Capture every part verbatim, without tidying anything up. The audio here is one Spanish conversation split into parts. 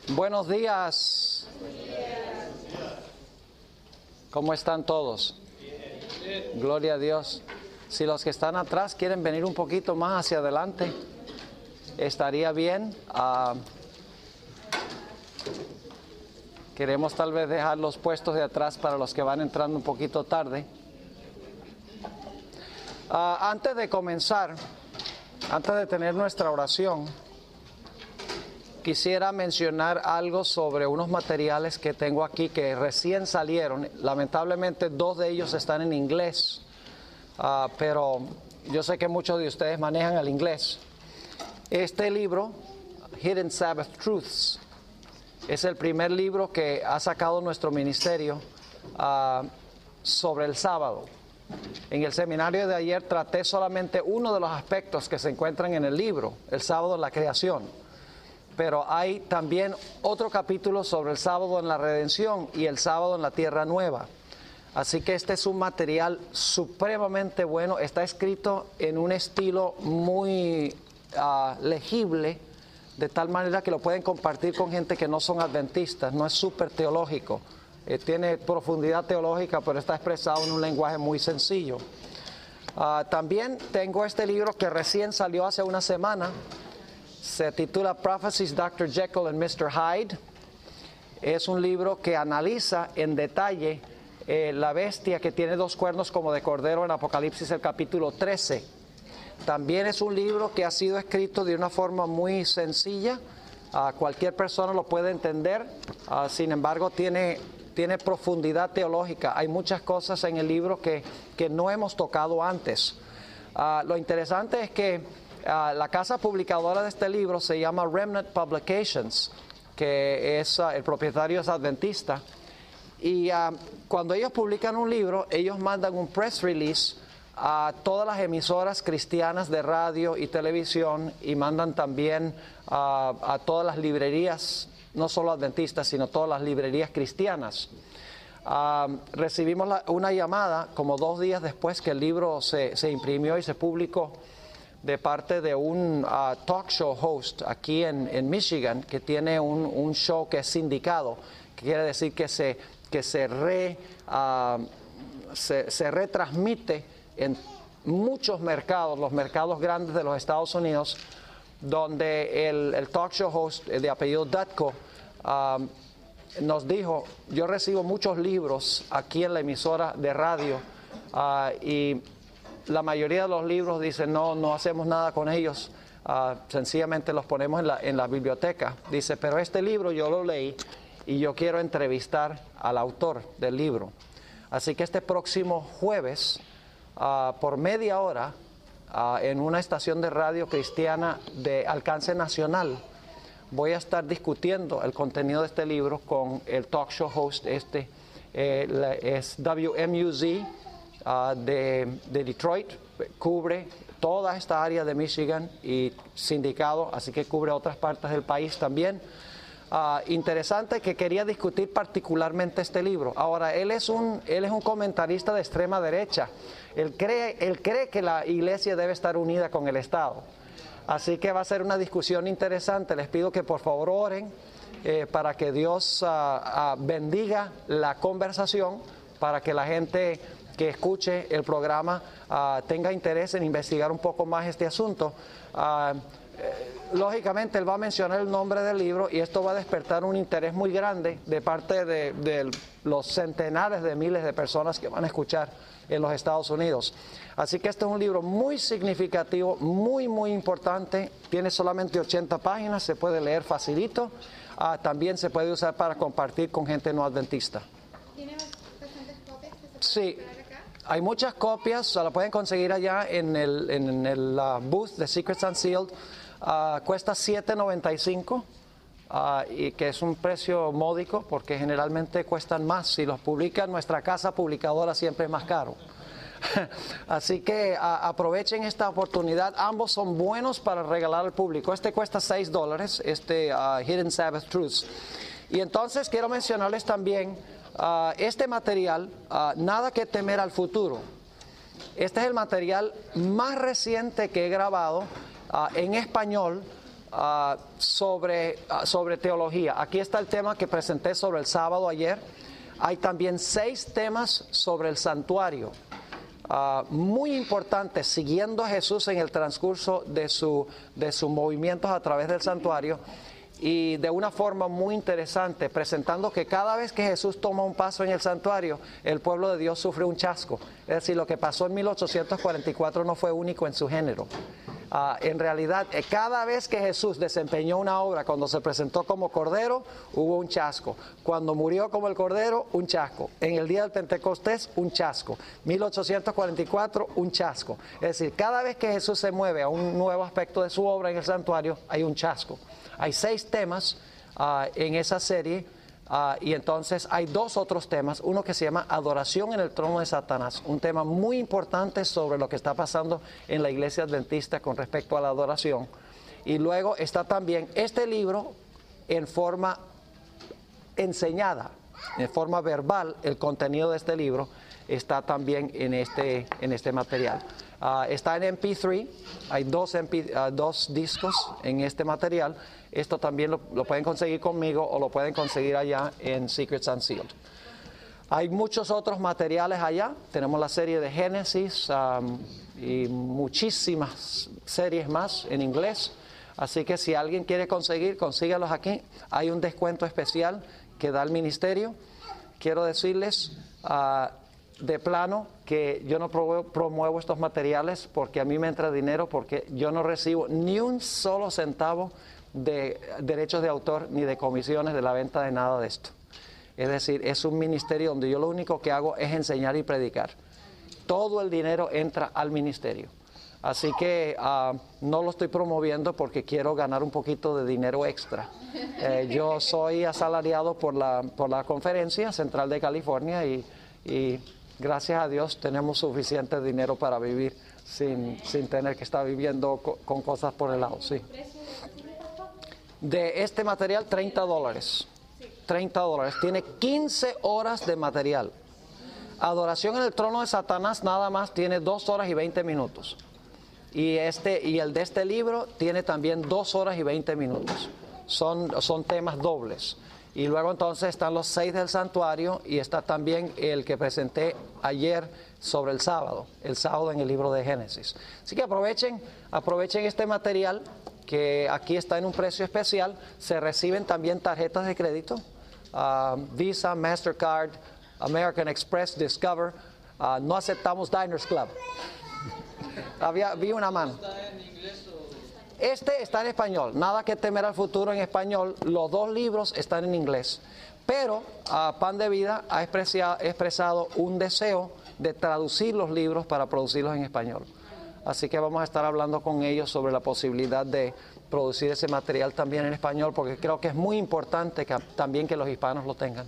Buenos días. ¿Cómo están todos? Gloria a Dios. Si los que están atrás quieren venir un poquito más hacia adelante, estaría bien. Uh, queremos tal vez dejar los puestos de atrás para los que van entrando un poquito tarde. Uh, antes de comenzar, antes de tener nuestra oración, quisiera mencionar algo sobre unos materiales que tengo aquí que recién salieron. Lamentablemente dos de ellos están en inglés, uh, pero yo sé que muchos de ustedes manejan el inglés. Este libro, Hidden Sabbath Truths, es el primer libro que ha sacado nuestro ministerio uh, sobre el sábado. En el seminario de ayer traté solamente uno de los aspectos que se encuentran en el libro, el sábado en la creación. Pero hay también otro capítulo sobre el sábado en la redención y el sábado en la tierra nueva. Así que este es un material supremamente bueno. Está escrito en un estilo muy uh, legible, de tal manera que lo pueden compartir con gente que no son adventistas. No es súper teológico. Eh, tiene profundidad teológica, pero está expresado en un lenguaje muy sencillo. Uh, también tengo este libro que recién salió hace una semana. Se titula Prophecies, doctor Jekyll and mister Hyde. Es un libro que analiza en detalle eh, la bestia que tiene dos cuernos como de cordero en Apocalipsis el capítulo trece. También es un libro que ha sido escrito de una forma muy sencilla. Uh, cualquier persona lo puede entender. Uh, sin embargo, tiene, tiene profundidad teológica. Hay muchas cosas en el libro que, que no hemos tocado antes. Uh, lo interesante es que Uh, la casa publicadora de este libro se llama Remnant Publications, que es uh, el propietario es adventista, y uh, cuando ellos publican un libro, ellos mandan un press release a todas las emisoras cristianas de radio y televisión, y mandan también uh, a todas las librerías, no solo adventistas, sino todas las librerías cristianas. Uh, recibimos la, una llamada como dos días después que el libro se, se imprimió y se publicó, de parte de un uh, talk show host aquí en, en Michigan, que tiene un, un show que es sindicado, que quiere decir que se, que se, re, uh, se, se retransmite en muchos mercados, los mercados grandes de los Estados Unidos, donde el, el talk show host de apellido Dutko uh, nos dijo: yo recibo muchos libros aquí en la emisora de radio uh, y la mayoría de los libros dicen no, no hacemos nada con ellos, uh, sencillamente los ponemos en la, en la biblioteca. Dice, pero este libro yo lo leí y yo quiero entrevistar al autor del libro. Así que este próximo jueves, uh, por media hora, uh, en una estación de radio cristiana de alcance nacional, voy a estar discutiendo el contenido de este libro con el talk show host este, eh, es W M U Z. Uh, de, de Detroit, cubre toda esta área de Michigan y sindicado, así que cubre otras partes del país también. Uh, interesante que quería discutir particularmente este libro. Ahora, él es un, él es un comentarista de extrema derecha. Él cree, él cree que la iglesia debe estar unida con el Estado. Así que va a ser una discusión interesante. Les pido que por favor oren eh, para que Dios uh, uh, bendiga la conversación, para que la gente que escuche el programa uh, tenga interés en investigar un poco más este asunto. Uh, eh, lógicamente él va a mencionar el nombre del libro y esto va a despertar un interés muy grande de parte de, de los centenares de miles de personas que van a escuchar en los Estados Unidos. Así que este es un libro muy significativo, muy muy importante. Tiene solamente ochenta páginas, se puede leer facilito. Uh, también se puede usar para compartir con gente no adventista. ¿Tiene bastantes copias que se Sí. pueden comprar acá? Hay muchas copias, se la pueden conseguir allá en el, en el uh, booth de Secrets Unsealed. Uh, cuesta siete noventa y cinco, uh, y que es un precio módico porque generalmente cuestan más. Si los publica en nuestra casa publicadora siempre es más caro. Así que uh, aprovechen esta oportunidad. Ambos son buenos para regalar al público. Este cuesta seis dólares, este uh, Hidden Sabbath Truths. Y entonces quiero mencionarles también Uh, este material, uh, Nada que temer al futuro. Este es el material más reciente que he grabado uh, en español uh, sobre, uh, sobre teología. Aquí está el tema que presenté sobre el sábado ayer. Hay también seis temas sobre el santuario. Uh, muy importantes, siguiendo a Jesús en el transcurso de, su, de sus movimientos a través del santuario, y de una forma muy interesante, presentando que cada vez que Jesús toma un paso en el santuario, el pueblo de Dios sufre un chasco. Es decir, lo que pasó en mil ochocientos cuarenta y cuatro no fue único en su género. Uh, en realidad, eh, cada vez que Jesús desempeñó una obra, cuando se presentó como Cordero, hubo un chasco. Cuando murió como el Cordero, un chasco. En el día del Pentecostés, un chasco. mil ochocientos cuarenta y cuatro, un chasco. Es decir, cada vez que Jesús se mueve a un nuevo aspecto de su obra en el santuario, hay un chasco. Hay seis temas uh, en esa serie. Uh, y entonces hay dos otros temas, uno que se llama Adoración en el trono de Satanás, un tema muy importante sobre lo que está pasando en la iglesia adventista con respecto a la adoración. Y luego está también este libro en forma enseñada, en forma verbal. El contenido de este libro está también en este, en este material. Uh, está en eme pe tres, hay dos, M P, uh, dos discos en este material. Esto también lo, lo pueden conseguir conmigo o lo pueden conseguir allá en Secrets Unsealed. Hay muchos otros materiales allá. Tenemos la serie de Génesis um, y muchísimas series más en inglés. Así que si alguien quiere conseguir, consígalos aquí. Hay un descuento especial que da el ministerio. Quiero decirles uh, de plano que yo no promuevo, promuevo estos materiales porque a mí me entra dinero, porque yo no recibo ni un solo centavo de derechos de autor ni de comisiones de la venta de nada de esto. Es decir, es un ministerio donde yo lo único que hago es enseñar y predicar. Todo el dinero entra al ministerio. Así que uh, no lo estoy promoviendo porque quiero ganar un poquito de dinero extra. Eh, yo soy asalariado por la, por la Conferencia Central de California y, y gracias a Dios tenemos suficiente dinero para vivir sin, sin tener que estar viviendo co con cosas por el lado. Sí. De este material, treinta dólares. treinta dólares. Tiene quince horas de material. Adoración en el trono de Satanás nada más tiene dos horas y veinte minutos. Y, este, y el de este libro tiene también dos horas y veinte minutos. Son, son temas dobles. Y luego entonces están los seis del santuario y está también el que presenté ayer sobre el sábado. El sábado en el libro de Génesis. Así que aprovechen, aprovechen este material, que aquí está en un precio especial. Se reciben también tarjetas de crédito, uh, Visa, Mastercard, American Express, Discover. Uh, no aceptamos Diners Club. Había, vi una mano. Este está en español, Nada que temer al futuro en español. Los dos libros están en inglés. Pero uh, Pan de Vida ha expresado un deseo de traducir los libros para producirlos en español. Así que vamos a estar hablando con ellos sobre la posibilidad de producir ese material también en español, porque creo que es muy importante que, también que los hispanos lo tengan.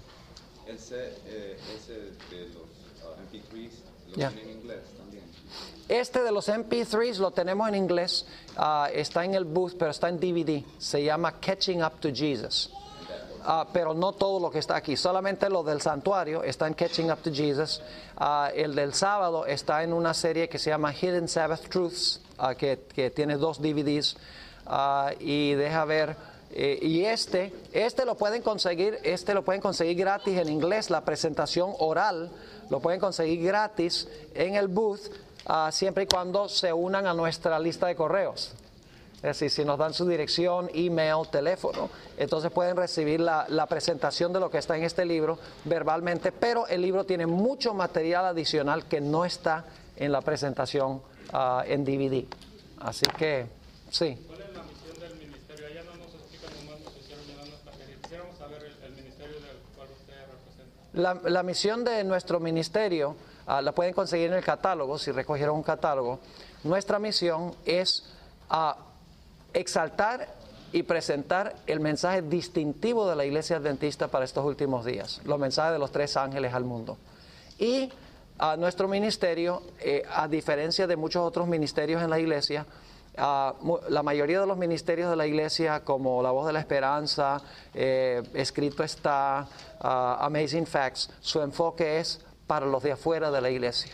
Ese, eh, ese de los uh, eme pe tres lo Yeah. tienen en inglés también. Este de los eme pe tres lo tenemos en inglés, uh, está en el booth, pero está en D V D. Se llama Catching Up to Jesus. Uh, pero no todo lo que está aquí, solamente lo del santuario está en Catching Up to Jesus. Uh, el del sábado está en una serie que se llama Hidden Sabbath Truths, uh, que, que tiene dos D V Ds. Uh, y deja ver, eh, y este, este lo pueden conseguir, este lo pueden conseguir gratis en inglés, la presentación oral lo pueden conseguir gratis en el booth, uh, siempre y cuando se unan a nuestra lista de correos. Es decir, si nos dan su dirección, email, teléfono, entonces pueden recibir la, la presentación de lo que está en este libro verbalmente, pero el libro tiene mucho material adicional que no está en la presentación uh, en D V D. Así que, sí. ¿Cuál es la misión del ministerio? Allá no nos explican, nomás nos hicieron llenar nuestra querida. Quisiéramos saber el, el ministerio del cual usted representa. La, la misión de nuestro ministerio uh, la pueden conseguir en el catálogo, si recogieron un catálogo. Nuestra misión es uh, exaltar y presentar el mensaje distintivo de la iglesia adventista para estos últimos días, los mensajes de los tres ángeles al mundo. Y a uh, nuestro ministerio, eh, a diferencia de muchos otros ministerios en la iglesia, uh, la mayoría de los ministerios de la iglesia, como La Voz de la Esperanza, eh, Escrito Está, uh, Amazing Facts, su enfoque es para los de afuera de la iglesia.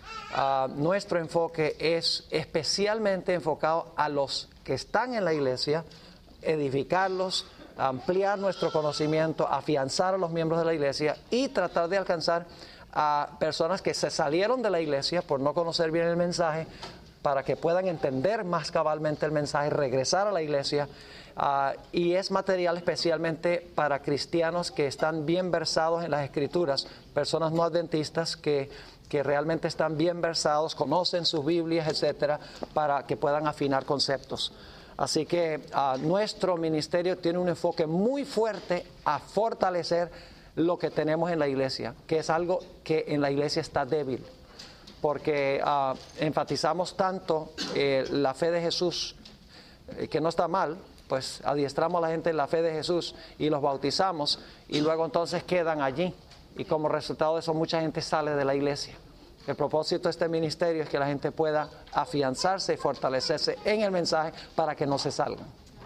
Uh, nuestro enfoque es especialmente enfocado a los que están en la iglesia, edificarlos, ampliar nuestro conocimiento, afianzar a los miembros de la iglesia y tratar de alcanzar a personas que se salieron de la iglesia por no conocer bien el mensaje, para que puedan entender más cabalmente el mensaje, regresar a la iglesia. Uh, y es material especialmente para cristianos que están bien versados en las escrituras, personas no adventistas que, que realmente están bien versados, conocen sus Biblias, etcétera, para que puedan afinar conceptos. Así que uh, nuestro ministerio tiene un enfoque muy fuerte a fortalecer lo que tenemos en la iglesia, que es algo que en la iglesia está débil, porque uh, enfatizamos tanto eh, la fe de Jesús, eh, que no está mal, pues adiestramos a la gente en la fe de Jesús y los bautizamos y luego entonces quedan allí, y como resultado de eso mucha gente sale de la iglesia. El propósito de este ministerio es que la gente pueda afianzarse y fortalecerse en el mensaje para que no se salgan.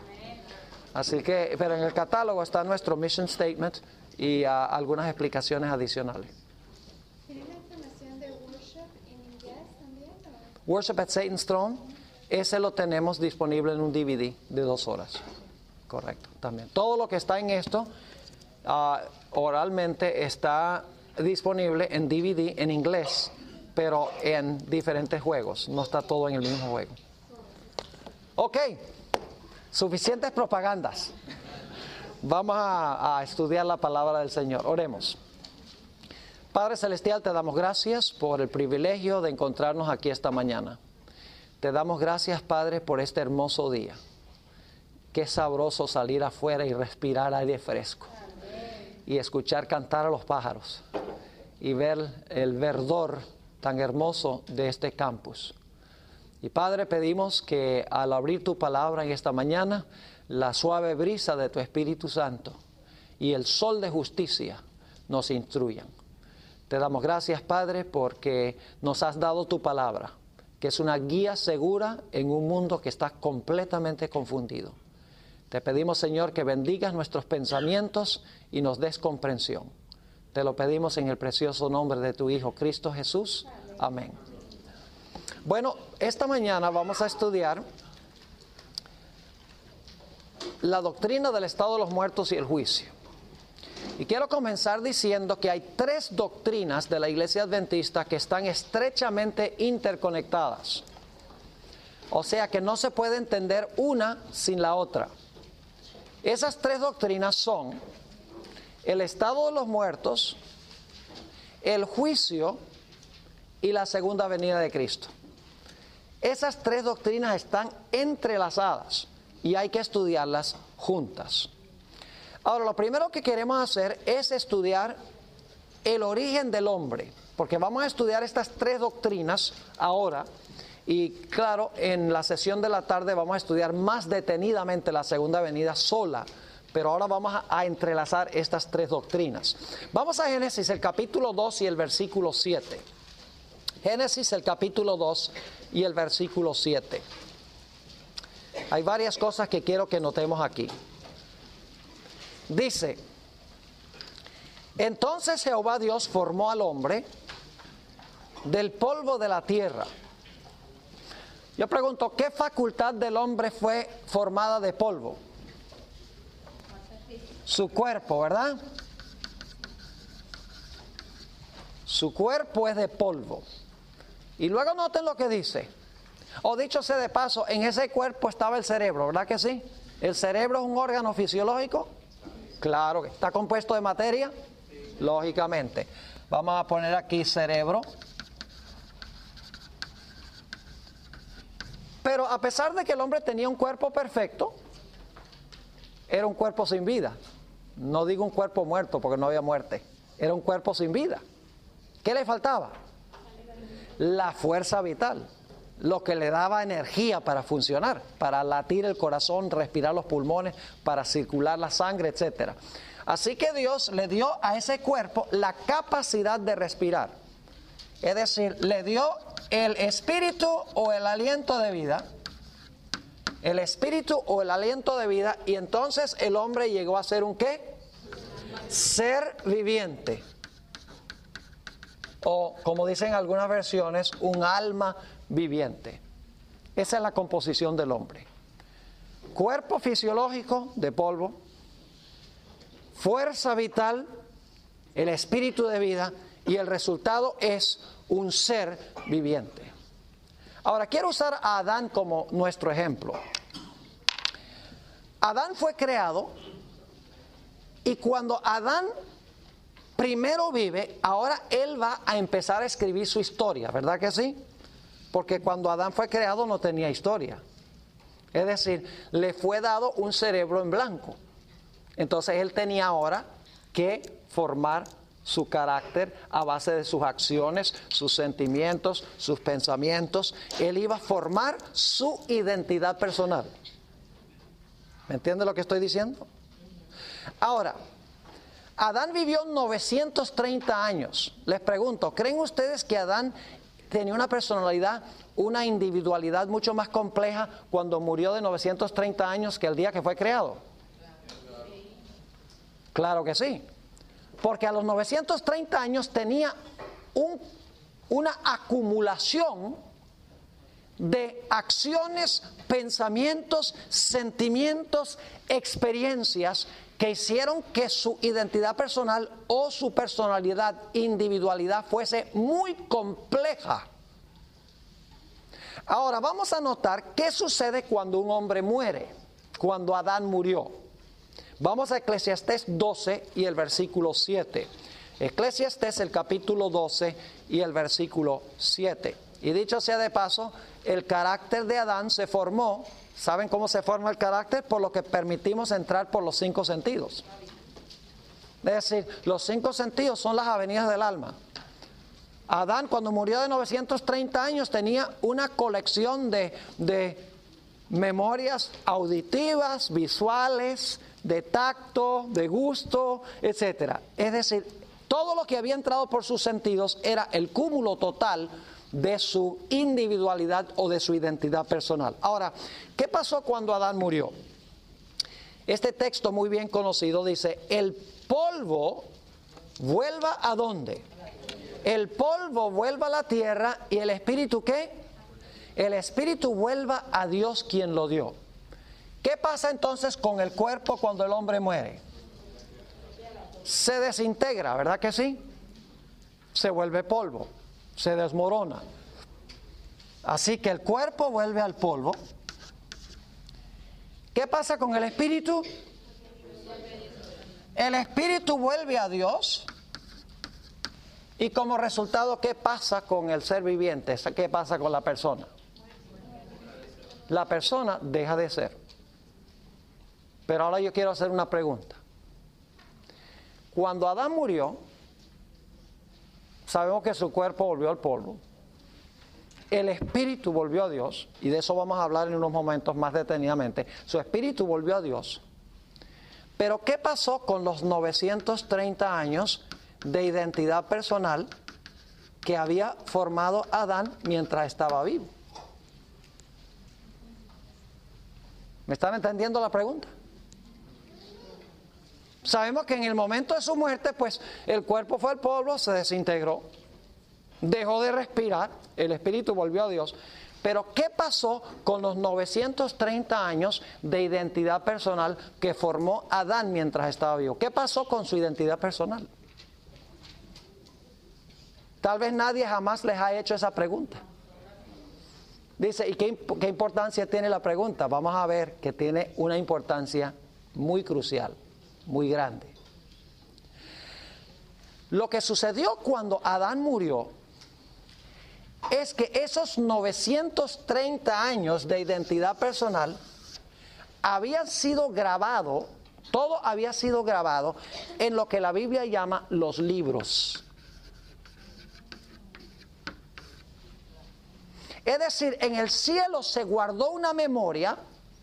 Así que, pero en el catálogo está nuestro mission statement y uh, algunas explicaciones adicionales. ¿Tiene la información de worship en inglés también? ¿O? Worship at Satan's Throne, ese lo tenemos disponible en un D V D de dos horas. Correcto, también. Todo lo que está en esto uh, oralmente está disponible en D V D en inglés, pero en diferentes juegos. No está todo en el mismo juego. Ok, suficientes propagandas. Vamos a, a estudiar la palabra del Señor. Oremos. Padre Celestial, te damos gracias por el privilegio de encontrarnos aquí esta mañana. Te damos gracias, Padre, por este hermoso día. Qué sabroso salir afuera y respirar aire fresco. Y escuchar cantar a los pájaros. Y ver el verdor tan hermoso de este campus. Y Padre, pedimos que al abrir tu palabra en esta mañana, la suave brisa de tu Espíritu Santo y el sol de justicia nos instruyan. Te damos gracias, Padre, porque nos has dado tu palabra, que es una guía segura en un mundo que está completamente confundido. Te pedimos, Señor, que bendigas nuestros pensamientos y nos des comprensión. Te lo pedimos en el precioso nombre de tu Hijo, Cristo Jesús. Amén. Bueno, esta mañana vamos a estudiar la doctrina del estado de los muertos y el juicio. Y quiero comenzar diciendo que hay tres doctrinas de la Iglesia Adventista que están estrechamente interconectadas. O sea que no se puede entender una sin la otra. Esas tres doctrinas son el estado de los muertos, el juicio y la segunda venida de Cristo. Esas tres doctrinas están entrelazadas y hay que estudiarlas juntas. Ahora, lo primero que queremos hacer es estudiar el origen del hombre, porque vamos a estudiar estas tres doctrinas ahora. Y claro, en la sesión de la tarde vamos a estudiar más detenidamente la segunda venida sola, pero ahora vamos a, a entrelazar estas tres doctrinas. Vamos a Génesis, el capítulo dos y el versículo siete. Génesis, el capítulo dos y el versículo siete. Hay varias cosas que quiero que notemos aquí. Dice: entonces Jehová Dios formó al hombre del polvo de la tierra. Yo pregunto, ¿qué facultad del hombre fue formada de polvo? Su cuerpo, ¿verdad? Su cuerpo es de polvo. Y luego noten lo que dice. O dicho sea de paso, en ese cuerpo estaba el cerebro, ¿verdad que sí? ¿El cerebro es un órgano fisiológico? Claro que está compuesto de materia, lógicamente. Vamos a poner aquí cerebro. Pero a pesar de que el hombre tenía un cuerpo perfecto, era un cuerpo sin vida. No digo un cuerpo muerto porque no había muerte. Era un cuerpo sin vida. ¿Qué le faltaba? La fuerza vital. Lo que le daba energía para funcionar, para latir el corazón, respirar los pulmones, para circular la sangre, etcétera. Así que Dios le dio a ese cuerpo la capacidad de respirar. Es decir, le dio el espíritu o el aliento de vida, el espíritu o el aliento de vida, y entonces el hombre llegó a ser un ¿qué? Ser viviente. O, como dicen algunas versiones, un alma viviente. Esa es la composición del hombre. cuerpo fisiológico de polvo, fuerza vital, el espíritu de vida, y el resultado es un ser viviente. Ahora, quiero usar a Adán como nuestro ejemplo. Adán fue creado, y cuando Adán primero vive, ahora él va a empezar a escribir su historia, ¿verdad que sí? Porque cuando Adán fue creado no tenía historia. Es decir, le fue dado un cerebro en blanco. Entonces él tenía ahora que formar su carácter a base de sus acciones, sus sentimientos, sus pensamientos. Él iba a formar su identidad personal. ¿Me entiende lo que estoy diciendo? Ahora, Adán vivió novecientos treinta años. Les pregunto, ¿creen ustedes que Adán tenía una personalidad, una individualidad mucho más compleja cuando murió de novecientos treinta años que el día que fue creado? Claro que sí. Porque a los novecientos treinta años tenía un, una acumulación de acciones, pensamientos, sentimientos, experiencias que hicieron que su identidad personal o su personalidad, individualidad fuese muy compleja. Ahora vamos a notar qué sucede cuando un hombre muere, cuando Adán murió. Vamos a Eclesiastés doce y el versículo siete. Eclesiastés, el capítulo doce y el versículo siete. Y dicho sea de paso, el carácter de Adán se formó. ¿Saben cómo se forma el carácter? Por lo que permitimos entrar por los cinco sentidos. Es decir, los cinco sentidos son las avenidas del alma. Adán, cuando murió de novecientos treinta años, tenía una colección de, de memorias auditivas, visuales, de tacto, de gusto, etcétera. Es decir, todo lo que había entrado por sus sentidos era el cúmulo total de su individualidad o de su identidad personal. Ahora, ¿qué pasó cuando Adán murió? Este texto muy bien conocido dice, el polvo vuelva ¿a dónde? El polvo vuelva a la tierra y el espíritu ¿qué? El espíritu vuelva a Dios quien lo dio. ¿Qué pasa entonces con el cuerpo cuando el hombre muere? Se desintegra, ¿verdad que sí? Se vuelve polvo, se desmorona. Así que el cuerpo vuelve al polvo. ¿Qué pasa con el espíritu? El espíritu vuelve a Dios. Y como resultado, ¿qué pasa con el ser viviente? ¿Qué pasa con la persona? La persona deja de ser. Pero ahora yo quiero hacer una pregunta. Cuando Adán murió, sabemos que su cuerpo volvió al polvo. El espíritu volvió a Dios, y de eso vamos a hablar en unos momentos más detenidamente. Su espíritu volvió a Dios. Pero ¿qué pasó con los novecientos treinta años de identidad personal que había formado Adán mientras estaba vivo? ¿Me están entendiendo la pregunta? Sabemos que en el momento de su muerte, pues el cuerpo fue al polvo, se desintegró, dejó de respirar, el espíritu volvió a Dios. Pero ¿qué pasó con los novecientos treinta años de identidad personal que formó Adán mientras estaba vivo? ¿Qué pasó con su identidad personal? Tal vez nadie jamás les ha hecho esa pregunta. Dice, ¿y qué, qué importancia tiene la pregunta? Vamos a ver que tiene una importancia muy crucial, muy grande. Lo que sucedió cuando Adán murió es que esos novecientos treinta años de identidad personal habían sido grabados, todo había sido grabado en lo que la Biblia llama los libros. Es decir, en el cielo se guardó una memoria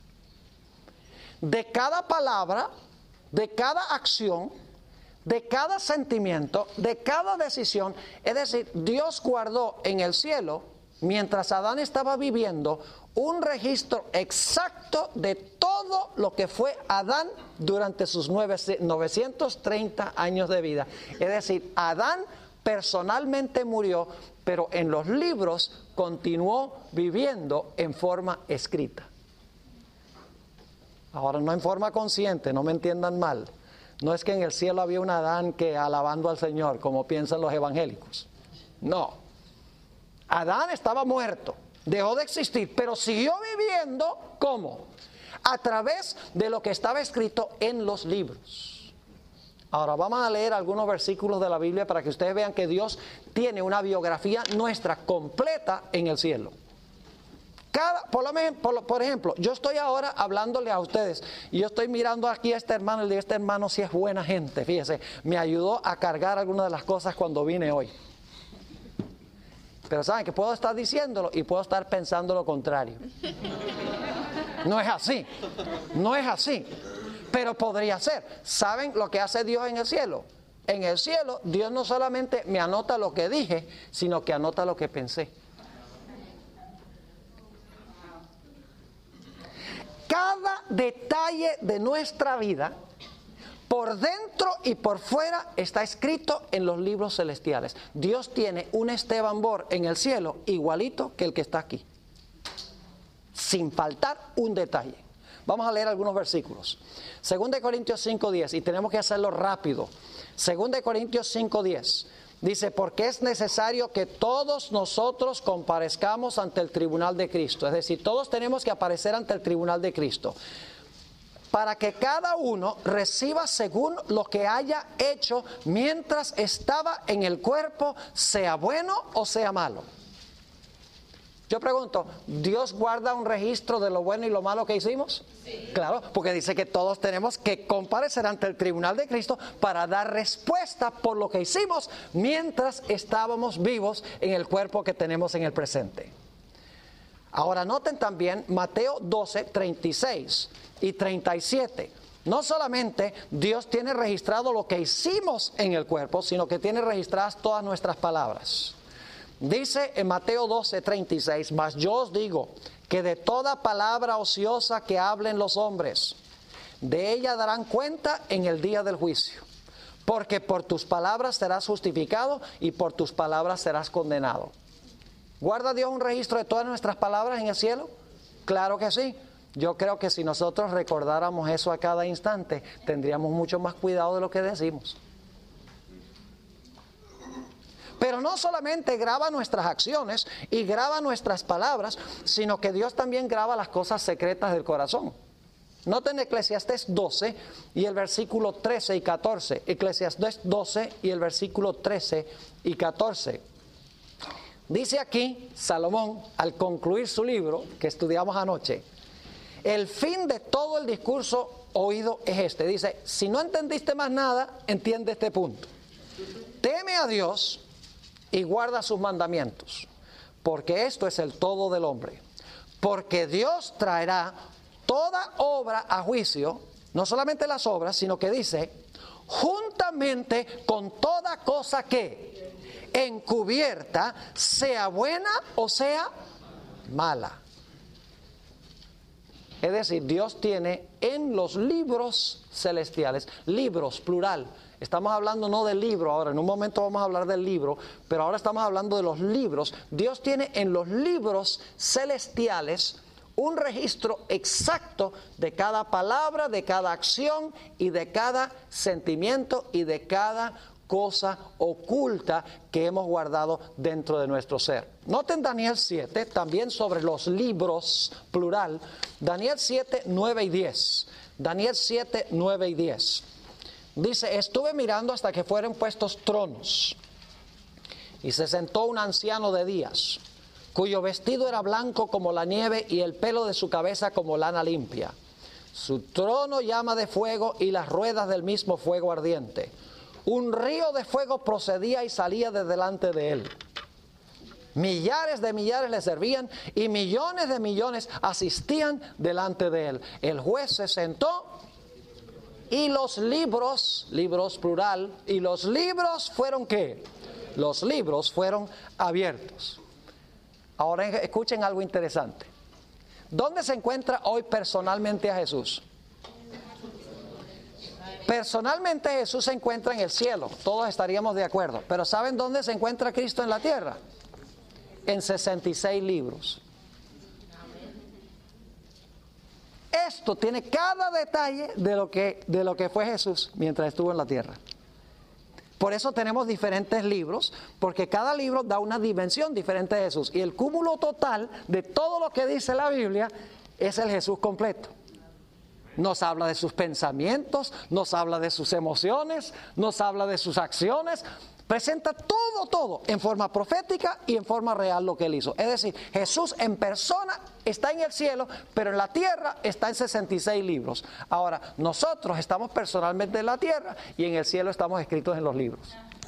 de cada palabra, de cada acción, de cada sentimiento, de cada decisión. Es decir, Dios guardó en el cielo, mientras Adán estaba viviendo, un registro exacto de todo lo que fue Adán durante sus novecientos treinta años de vida. Es decir, Adán personalmente murió, pero en los libros continuó viviendo en forma escrita. Ahora, no en forma consciente, no me entiendan mal. No es que en el cielo había un Adán que alabando al Señor, como piensan los evangélicos. No. Adán estaba muerto, dejó de existir, pero siguió viviendo, ¿cómo? A través de lo que estaba escrito en los libros. Ahora vamos a leer algunos versículos de la Biblia para que ustedes vean que Dios tiene una biografía nuestra completa en el cielo. Cada, por, lo, por, por ejemplo, yo estoy ahora hablándole a ustedes y yo estoy mirando aquí a este hermano y le digo, este hermano sí es buena gente, fíjese, me ayudó a cargar algunas de las cosas cuando vine hoy. Pero saben que puedo estar diciéndolo y puedo estar pensando lo contrario. No es así, no es así, pero podría ser. ¿Saben lo que hace Dios en el cielo? En el cielo Dios no solamente me anota lo que dije, sino que anota lo que pensé. Cada detalle de nuestra vida, por dentro y por fuera, está escrito en los libros celestiales. Dios tiene un Esteban Bor en el cielo igualito que el que está aquí, sin faltar un detalle. Vamos a leer algunos versículos. Segunda de Corintios cinco diez, y tenemos que hacerlo rápido. Segunda de Corintios cinco diez. Dice, porque es necesario que todos nosotros comparezcamos ante el tribunal de Cristo. Es decir, todos tenemos que aparecer ante el tribunal de Cristo, para que cada uno reciba según lo que haya hecho mientras estaba en el cuerpo, sea bueno o sea malo. Yo pregunto, ¿Dios guarda un registro de lo bueno y lo malo que hicimos? Sí. Claro, porque dice que todos tenemos que comparecer ante el tribunal de Cristo para dar respuesta por lo que hicimos mientras estábamos vivos en el cuerpo que tenemos en el presente. Ahora noten también Mateo doce, treinta y seis y treinta y siete. No solamente Dios tiene registrado lo que hicimos en el cuerpo, sino que tiene registradas todas nuestras palabras. Dice en Mateo doce, treinta y seis, mas yo os digo que de toda palabra ociosa que hablen los hombres, de ella darán cuenta en el día del juicio. Porque por tus palabras serás justificado y por tus palabras serás condenado. ¿Guarda Dios un registro de todas nuestras palabras en el cielo? Claro que sí. Yo creo que si nosotros recordáramos eso a cada instante, tendríamos mucho más cuidado de lo que decimos. Pero no solamente graba nuestras acciones y graba nuestras palabras, sino que Dios también graba las cosas secretas del corazón. Noten Eclesiastés doce y el versículo trece y catorce. Eclesiastés doce y el versículo trece y catorce. Dice aquí Salomón, al concluir su libro que estudiamos anoche, el fin de todo el discurso oído es este. Dice, si no entendiste más nada, entiende este punto. Teme a Dios y guarda sus mandamientos, porque esto es el todo del hombre. Porque Dios traerá toda obra a juicio, no solamente las obras, sino que dice, juntamente con toda cosa que encubierta, sea buena o sea mala. Es decir, Dios tiene en los libros celestiales, libros plural. Estamos hablando no del libro ahora, en un momento vamos a hablar del libro, pero ahora estamos hablando de los libros. Dios tiene en los libros celestiales un registro exacto de cada palabra, de cada acción y de cada sentimiento y de cada cosa oculta que hemos guardado dentro de nuestro ser. Noten Daniel siete, también sobre los libros, plural, Daniel siete, nueve y diez. Daniel siete, nueve y diez. Dice, estuve mirando hasta que fueron puestos tronos, y se sentó un anciano de días, cuyo vestido era blanco como la nieve y el pelo de su cabeza como lana limpia. Su trono llama de fuego y las ruedas del mismo fuego ardiente. Un río de fuego procedía y salía de delante de él. Millares de millares le servían y millones de millones asistían delante de él. El juez se sentó y los libros, libros plural, y los libros fueron ¿qué? Los libros fueron abiertos. Ahora escuchen algo interesante. ¿Dónde se encuentra hoy personalmente a Jesús? Personalmente Jesús se encuentra en el cielo, todos estaríamos de acuerdo. Pero ¿saben dónde se encuentra Cristo en la tierra? En sesenta y seis libros. Esto tiene cada detalle de lo que, de lo que fue Jesús mientras estuvo en la tierra. Por eso tenemos diferentes libros, porque cada libro da una dimensión diferente de Jesús. Y el cúmulo total de todo lo que dice la Biblia es el Jesús completo. Nos habla de sus pensamientos, nos habla de sus emociones, nos habla de sus acciones. Presenta todo, todo en forma profética y en forma real lo que Él hizo. Es decir, Jesús en persona está en el cielo, pero en la tierra está en sesenta y seis libros. Ahora, nosotros estamos personalmente en la tierra y en el cielo estamos escritos en los libros.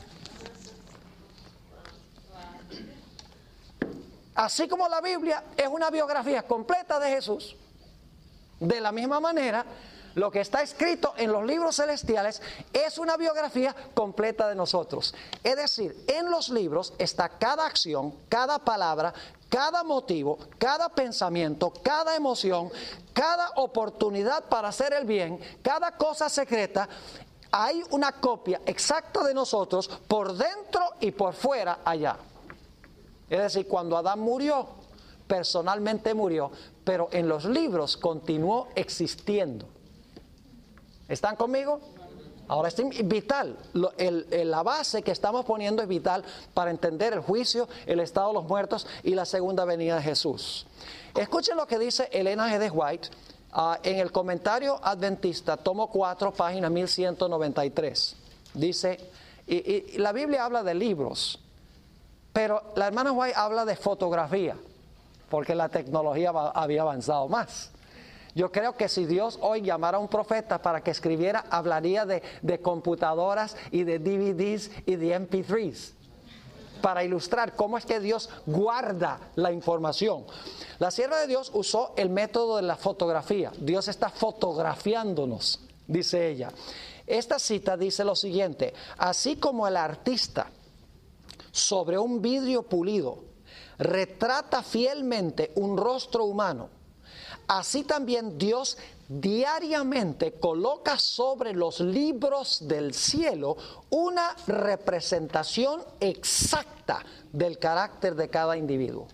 Así como la Biblia es una biografía completa de Jesús, de la misma manera, lo que está escrito en los libros celestiales es una biografía completa de nosotros. Es decir, en los libros está cada acción, cada palabra, cada motivo, cada pensamiento, cada emoción, cada oportunidad para hacer el bien, cada cosa secreta. Hay una copia exacta de nosotros por dentro y por fuera allá. Es decir, cuando Adán murió, personalmente murió, pero en los libros continuó existiendo. ¿Están conmigo? Ahora es vital, el, el, la base que estamos poniendo es vital para entender el juicio, el estado de los muertos y la segunda venida de Jesús. Escuchen lo que dice Elena G. de White uh, en el comentario adventista, tomo cuatro, página mil ciento noventa y tres. Dice, y, y la Biblia habla de libros, pero la hermana White habla de fotografía, porque la tecnología había avanzado más. Yo creo que si Dios hoy llamara a un profeta para que escribiera, hablaría de, de computadoras y de D V Ds y de M P tres para ilustrar cómo es que Dios guarda la información. La sierva de Dios usó el método de la fotografía. Dios está fotografiándonos, dice ella. Esta cita dice lo siguiente: así como el artista sobre un vidrio pulido retrata fielmente un rostro humano, así también Dios diariamente coloca sobre los libros del cielo una representación exacta del carácter de cada individuo.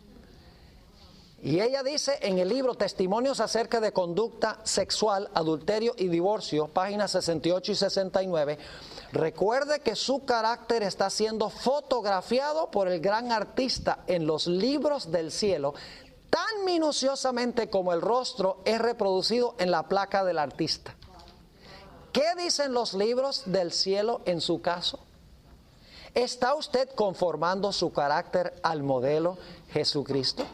Y ella dice en el libro Testimonios acerca de conducta sexual, adulterio y divorcio, páginas sesenta y ocho y sesenta y nueve, recuerde que su carácter está siendo fotografiado por el gran artista en los libros del cielo, tan minuciosamente como el rostro es reproducido en la placa del artista. ¿Qué dicen los libros del cielo en su caso? ¿Está usted conformando su carácter al modelo Jesucristo?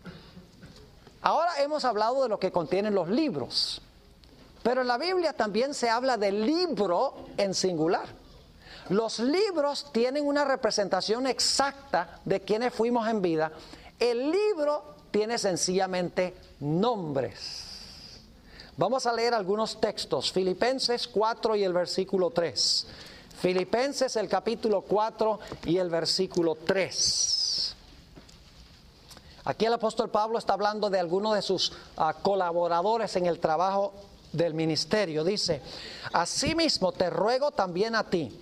Ahora hemos hablado de lo que contienen los libros, pero en la Biblia también se habla del libro en singular. Los libros tienen una representación exacta de quienes fuimos en vida. El libro tiene sencillamente nombres. Vamos a leer algunos textos. Filipenses cuatro y el versículo tres. Filipenses el capítulo cuatro y el versículo tres. Aquí el apóstol Pablo está hablando de algunos de sus uh, colaboradores en el trabajo del ministerio. Dice: asimismo te ruego también a ti,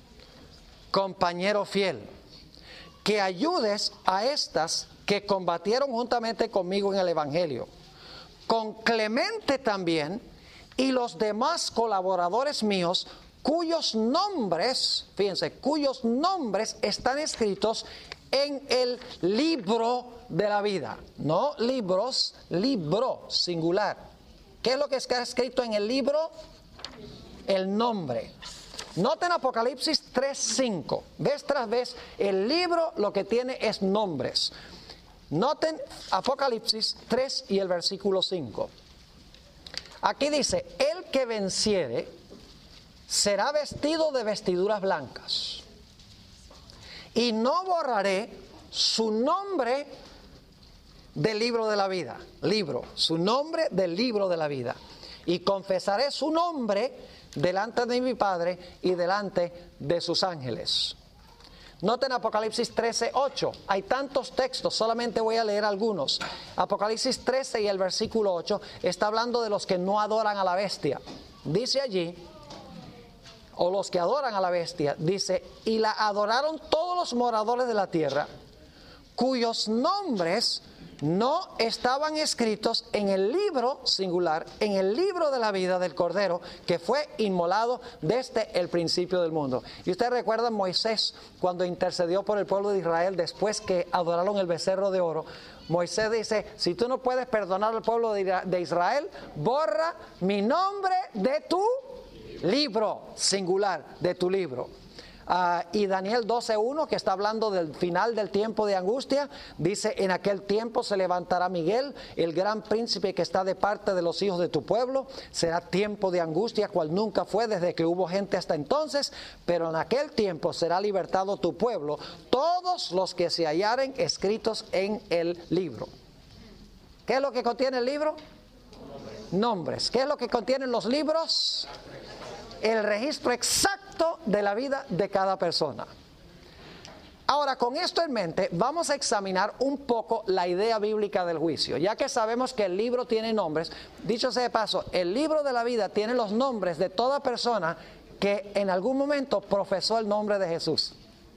compañero fiel, que ayudes a estas que combatieron juntamente conmigo en el evangelio, con Clemente también y los demás colaboradores míos, cuyos nombres, fíjense, cuyos nombres están escritos en el libro de la vida. No libros, libro, singular. ¿Qué es lo que está escrito en el libro? El nombre. Noten Apocalipsis tres cinco. Vez tras vez, el libro lo que tiene es nombres. Noten Apocalipsis tres y el versículo cinco. Aquí dice: el que venciere será vestido de vestiduras blancas, y no borraré su nombre del libro de la vida. Libro, su nombre del libro de la vida. Y confesaré su nombre delante de mi Padre y delante de sus ángeles. Noten Apocalipsis trece ocho. Hay tantos textos, solamente voy a leer algunos. Apocalipsis trece y el versículo ocho está hablando de los que no adoran a la bestia. Dice allí, o los que adoran a la bestia, dice: y la adoraron todos los moradores de la tierra, cuyos nombres no estaban escritos en el libro singular, en el libro de la vida del Cordero que fue inmolado desde el principio del mundo. Y ustedes recuerdan Moisés cuando intercedió por el pueblo de Israel después que adoraron el becerro de oro. Moisés dice, si tú no puedes perdonar al pueblo de Israel, borra mi nombre de tu libro, singular, de tu libro. Uh, y Daniel doce uno, que está hablando del final del tiempo de angustia, dice, en aquel tiempo se levantará Miguel, el gran príncipe que está de parte de los hijos de tu pueblo. Será tiempo de angustia cual nunca fue desde que hubo gente hasta entonces, pero en aquel tiempo será libertado tu pueblo, todos los que se hallaren escritos en el libro. ¿Qué es lo que contiene el libro? Nombres. ¿Qué es lo que contienen los libros? El registro exacto de la vida de cada persona. Ahora, con esto en mente, vamos a examinar un poco la idea bíblica del juicio. Ya que sabemos que el libro tiene nombres, dicho sea de paso, el libro de la vida tiene los nombres de toda persona que en algún momento profesó el nombre de Jesús.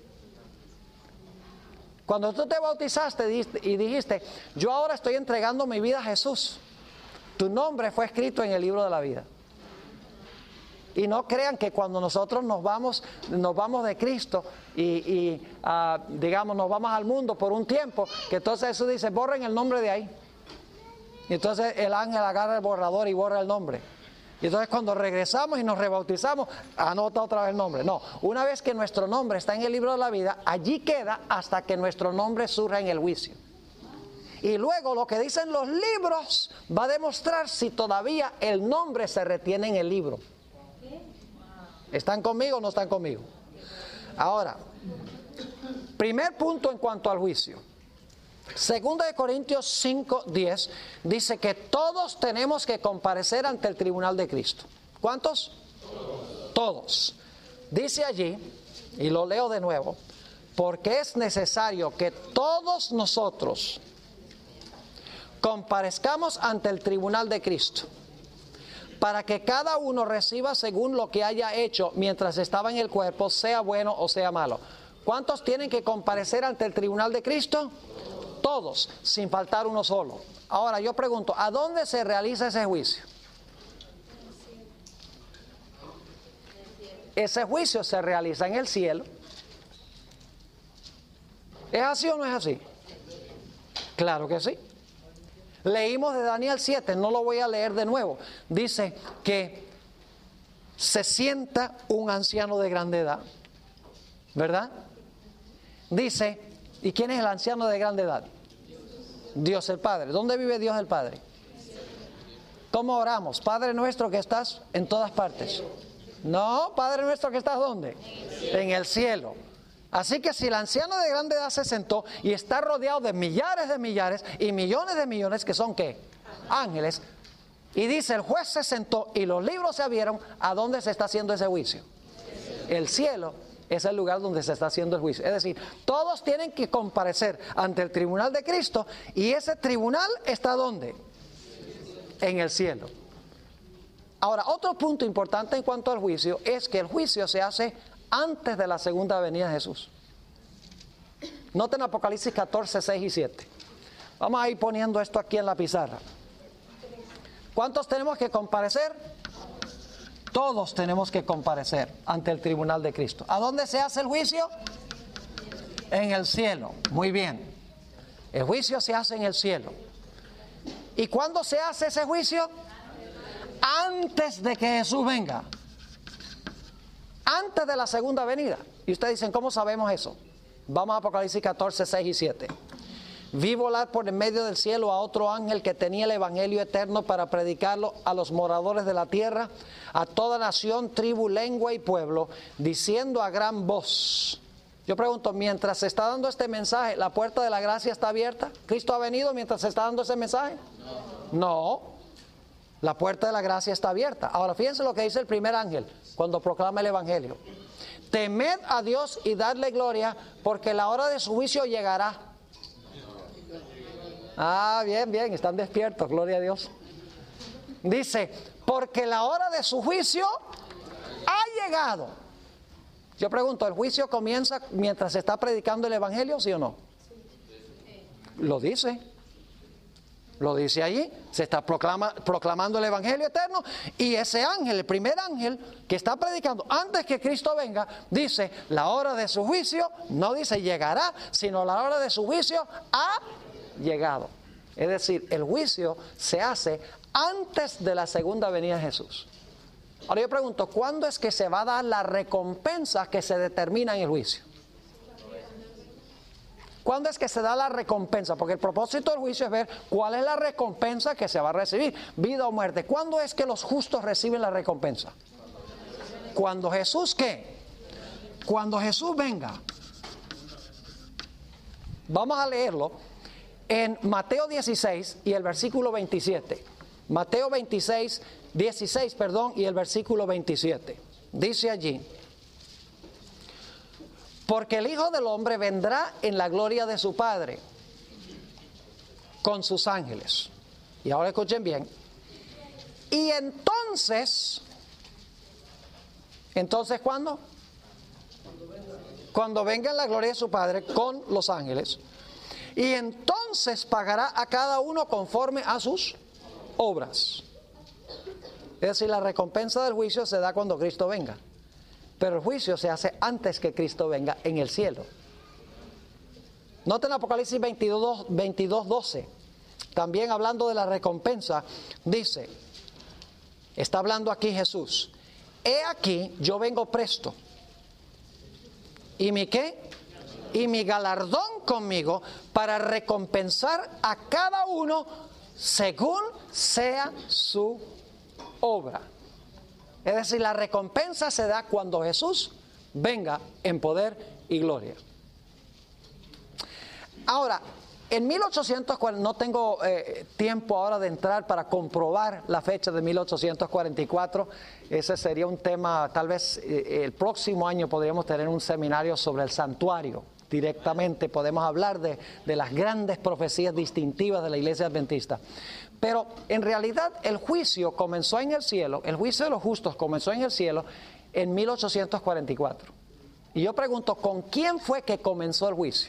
Cuando tú te bautizaste y dijiste, yo ahora estoy entregando mi vida a Jesús, tu nombre fue escrito en el libro de la vida. Y no crean que cuando nosotros nos vamos, nos vamos de Cristo y, y uh, digamos, nos vamos al mundo por un tiempo, que entonces Jesús dice, borren el nombre de ahí. Y entonces el ángel agarra el borrador y borra el nombre. Y entonces cuando regresamos y nos rebautizamos, anota otra vez el nombre. No, una vez que nuestro nombre está en el libro de la vida, allí queda hasta que nuestro nombre surja en el juicio. Y luego lo que dicen los libros va a demostrar si todavía el nombre se retiene en el libro. ¿Están conmigo o no están conmigo? Ahora, primer punto en cuanto al juicio. Segunda de Corintios cinco diez dice que todos tenemos que comparecer ante el tribunal de Cristo. ¿Cuántos? Todos. Todos. Dice allí, y lo leo de nuevo, porque es necesario que todos nosotros comparezcamos ante el tribunal de Cristo, para que cada uno reciba según lo que haya hecho mientras estaba en el cuerpo, sea bueno o sea malo. ¿Cuántos tienen que comparecer ante el tribunal de Cristo? Todos, sin faltar uno solo. Ahora yo pregunto, ¿a dónde se realiza ese juicio? Ese juicio se realiza en el cielo. ¿Es así o no es así? Claro que sí. Leímos de Daniel siete, no lo voy a leer de nuevo. Dice que se sienta un anciano de grande edad, ¿verdad? Dice, ¿y quién es el anciano de grande edad? Dios el Padre. ¿Dónde vive Dios el Padre? ¿Cómo oramos? Padre nuestro que estás en todas partes. No, Padre nuestro que estás ¿dónde? En el cielo. Así que si el anciano de grande edad se sentó y está rodeado de millares de millares y millones de millones, que son ¿qué? Ángeles, y dice el juez se sentó y los libros se abrieron, ¿a dónde se está haciendo ese juicio? El cielo es el lugar donde se está haciendo el juicio. Es decir, todos tienen que comparecer ante el tribunal de Cristo, y ese tribunal está ¿dónde? En el cielo. Ahora, otro punto importante en cuanto al juicio es que el juicio se hace antes de la segunda venida de Jesús. Noten Apocalipsis catorce, seis y siete. Vamos a ir poniendo esto aquí en la pizarra. ¿Cuántos tenemos que comparecer? Todos tenemos que comparecer ante el tribunal de Cristo. ¿A dónde se hace el juicio? En el cielo. Muy bien. El juicio se hace en el cielo. ¿Y cuándo se hace ese juicio? Antes de que Jesús venga. Antes de la segunda venida. Y ustedes dicen, ¿cómo sabemos eso? Vamos a Apocalipsis catorce, seis y siete. Vi volar por en medio del cielo a otro ángel que tenía el evangelio eterno para predicarlo a los moradores de la tierra, a toda nación, tribu, lengua y pueblo, diciendo a gran voz. Yo pregunto, mientras se está dando este mensaje, ¿la puerta de la gracia está abierta? ¿Cristo ha venido mientras se está dando ese mensaje? No. No. La puerta de la gracia está abierta. Ahora fíjense lo que dice el primer ángel cuando proclama el evangelio. Temed a Dios y dadle gloria, porque la hora de su juicio llegará. Ah, bien, bien, están despiertos, gloria a Dios. Dice, porque la hora de su juicio ha llegado. Yo pregunto, ¿el juicio comienza mientras se está predicando el evangelio, sí o no? Lo dice. Lo dice allí, se está proclama, proclamando el Evangelio eterno, y ese ángel, el primer ángel que está predicando antes que Cristo venga, dice, la hora de su juicio, no dice llegará, sino la hora de su juicio ha llegado. Es decir, el juicio se hace antes de la segunda venida de Jesús. Ahora yo pregunto, ¿cuándo es que se va a dar la recompensa que se determina en el juicio? ¿Cuándo es que se da la recompensa? Porque el propósito del juicio es ver cuál es la recompensa que se va a recibir, vida o muerte. ¿Cuándo es que los justos reciben la recompensa? Cuando Jesús, ¿qué? Cuando Jesús venga. Vamos a leerlo en Mateo dieciséis y el versículo veintisiete. Mateo veintiséis, dieciséis, perdón, y el versículo veintisiete. Dice allí: porque el Hijo del Hombre vendrá en la gloria de su Padre con sus ángeles. Y ahora escuchen bien. Y entonces, ¿entonces cuándo? Cuando venga en la gloria de su Padre con los ángeles. Y entonces pagará a cada uno conforme a sus obras. Es decir, la recompensa del juicio se da cuando Cristo venga. Pero el juicio se hace antes que Cristo venga en el cielo. Noten Apocalipsis veintidós, veintidós, doce. También hablando de la recompensa, dice, está hablando aquí Jesús: he aquí, yo vengo presto. ¿Y mi qué? Y mi galardón conmigo, para recompensar a cada uno según sea su obra. Es decir, la recompensa se da cuando Jesús venga en poder y gloria. Ahora, en mil ochocientos cuarenta, no tengo eh, tiempo ahora de entrar para comprobar la fecha de mil ochocientos cuarenta y cuatro. Ese sería un tema, tal vez eh, el próximo año podríamos tener un seminario sobre el santuario. Directamente podemos hablar de, de las grandes profecías distintivas de la Iglesia Adventista. Pero en realidad el juicio comenzó en el cielo, el juicio de los justos comenzó en el cielo en mil ochocientos cuarenta y cuatro. Y yo pregunto, ¿con quién fue que comenzó el juicio?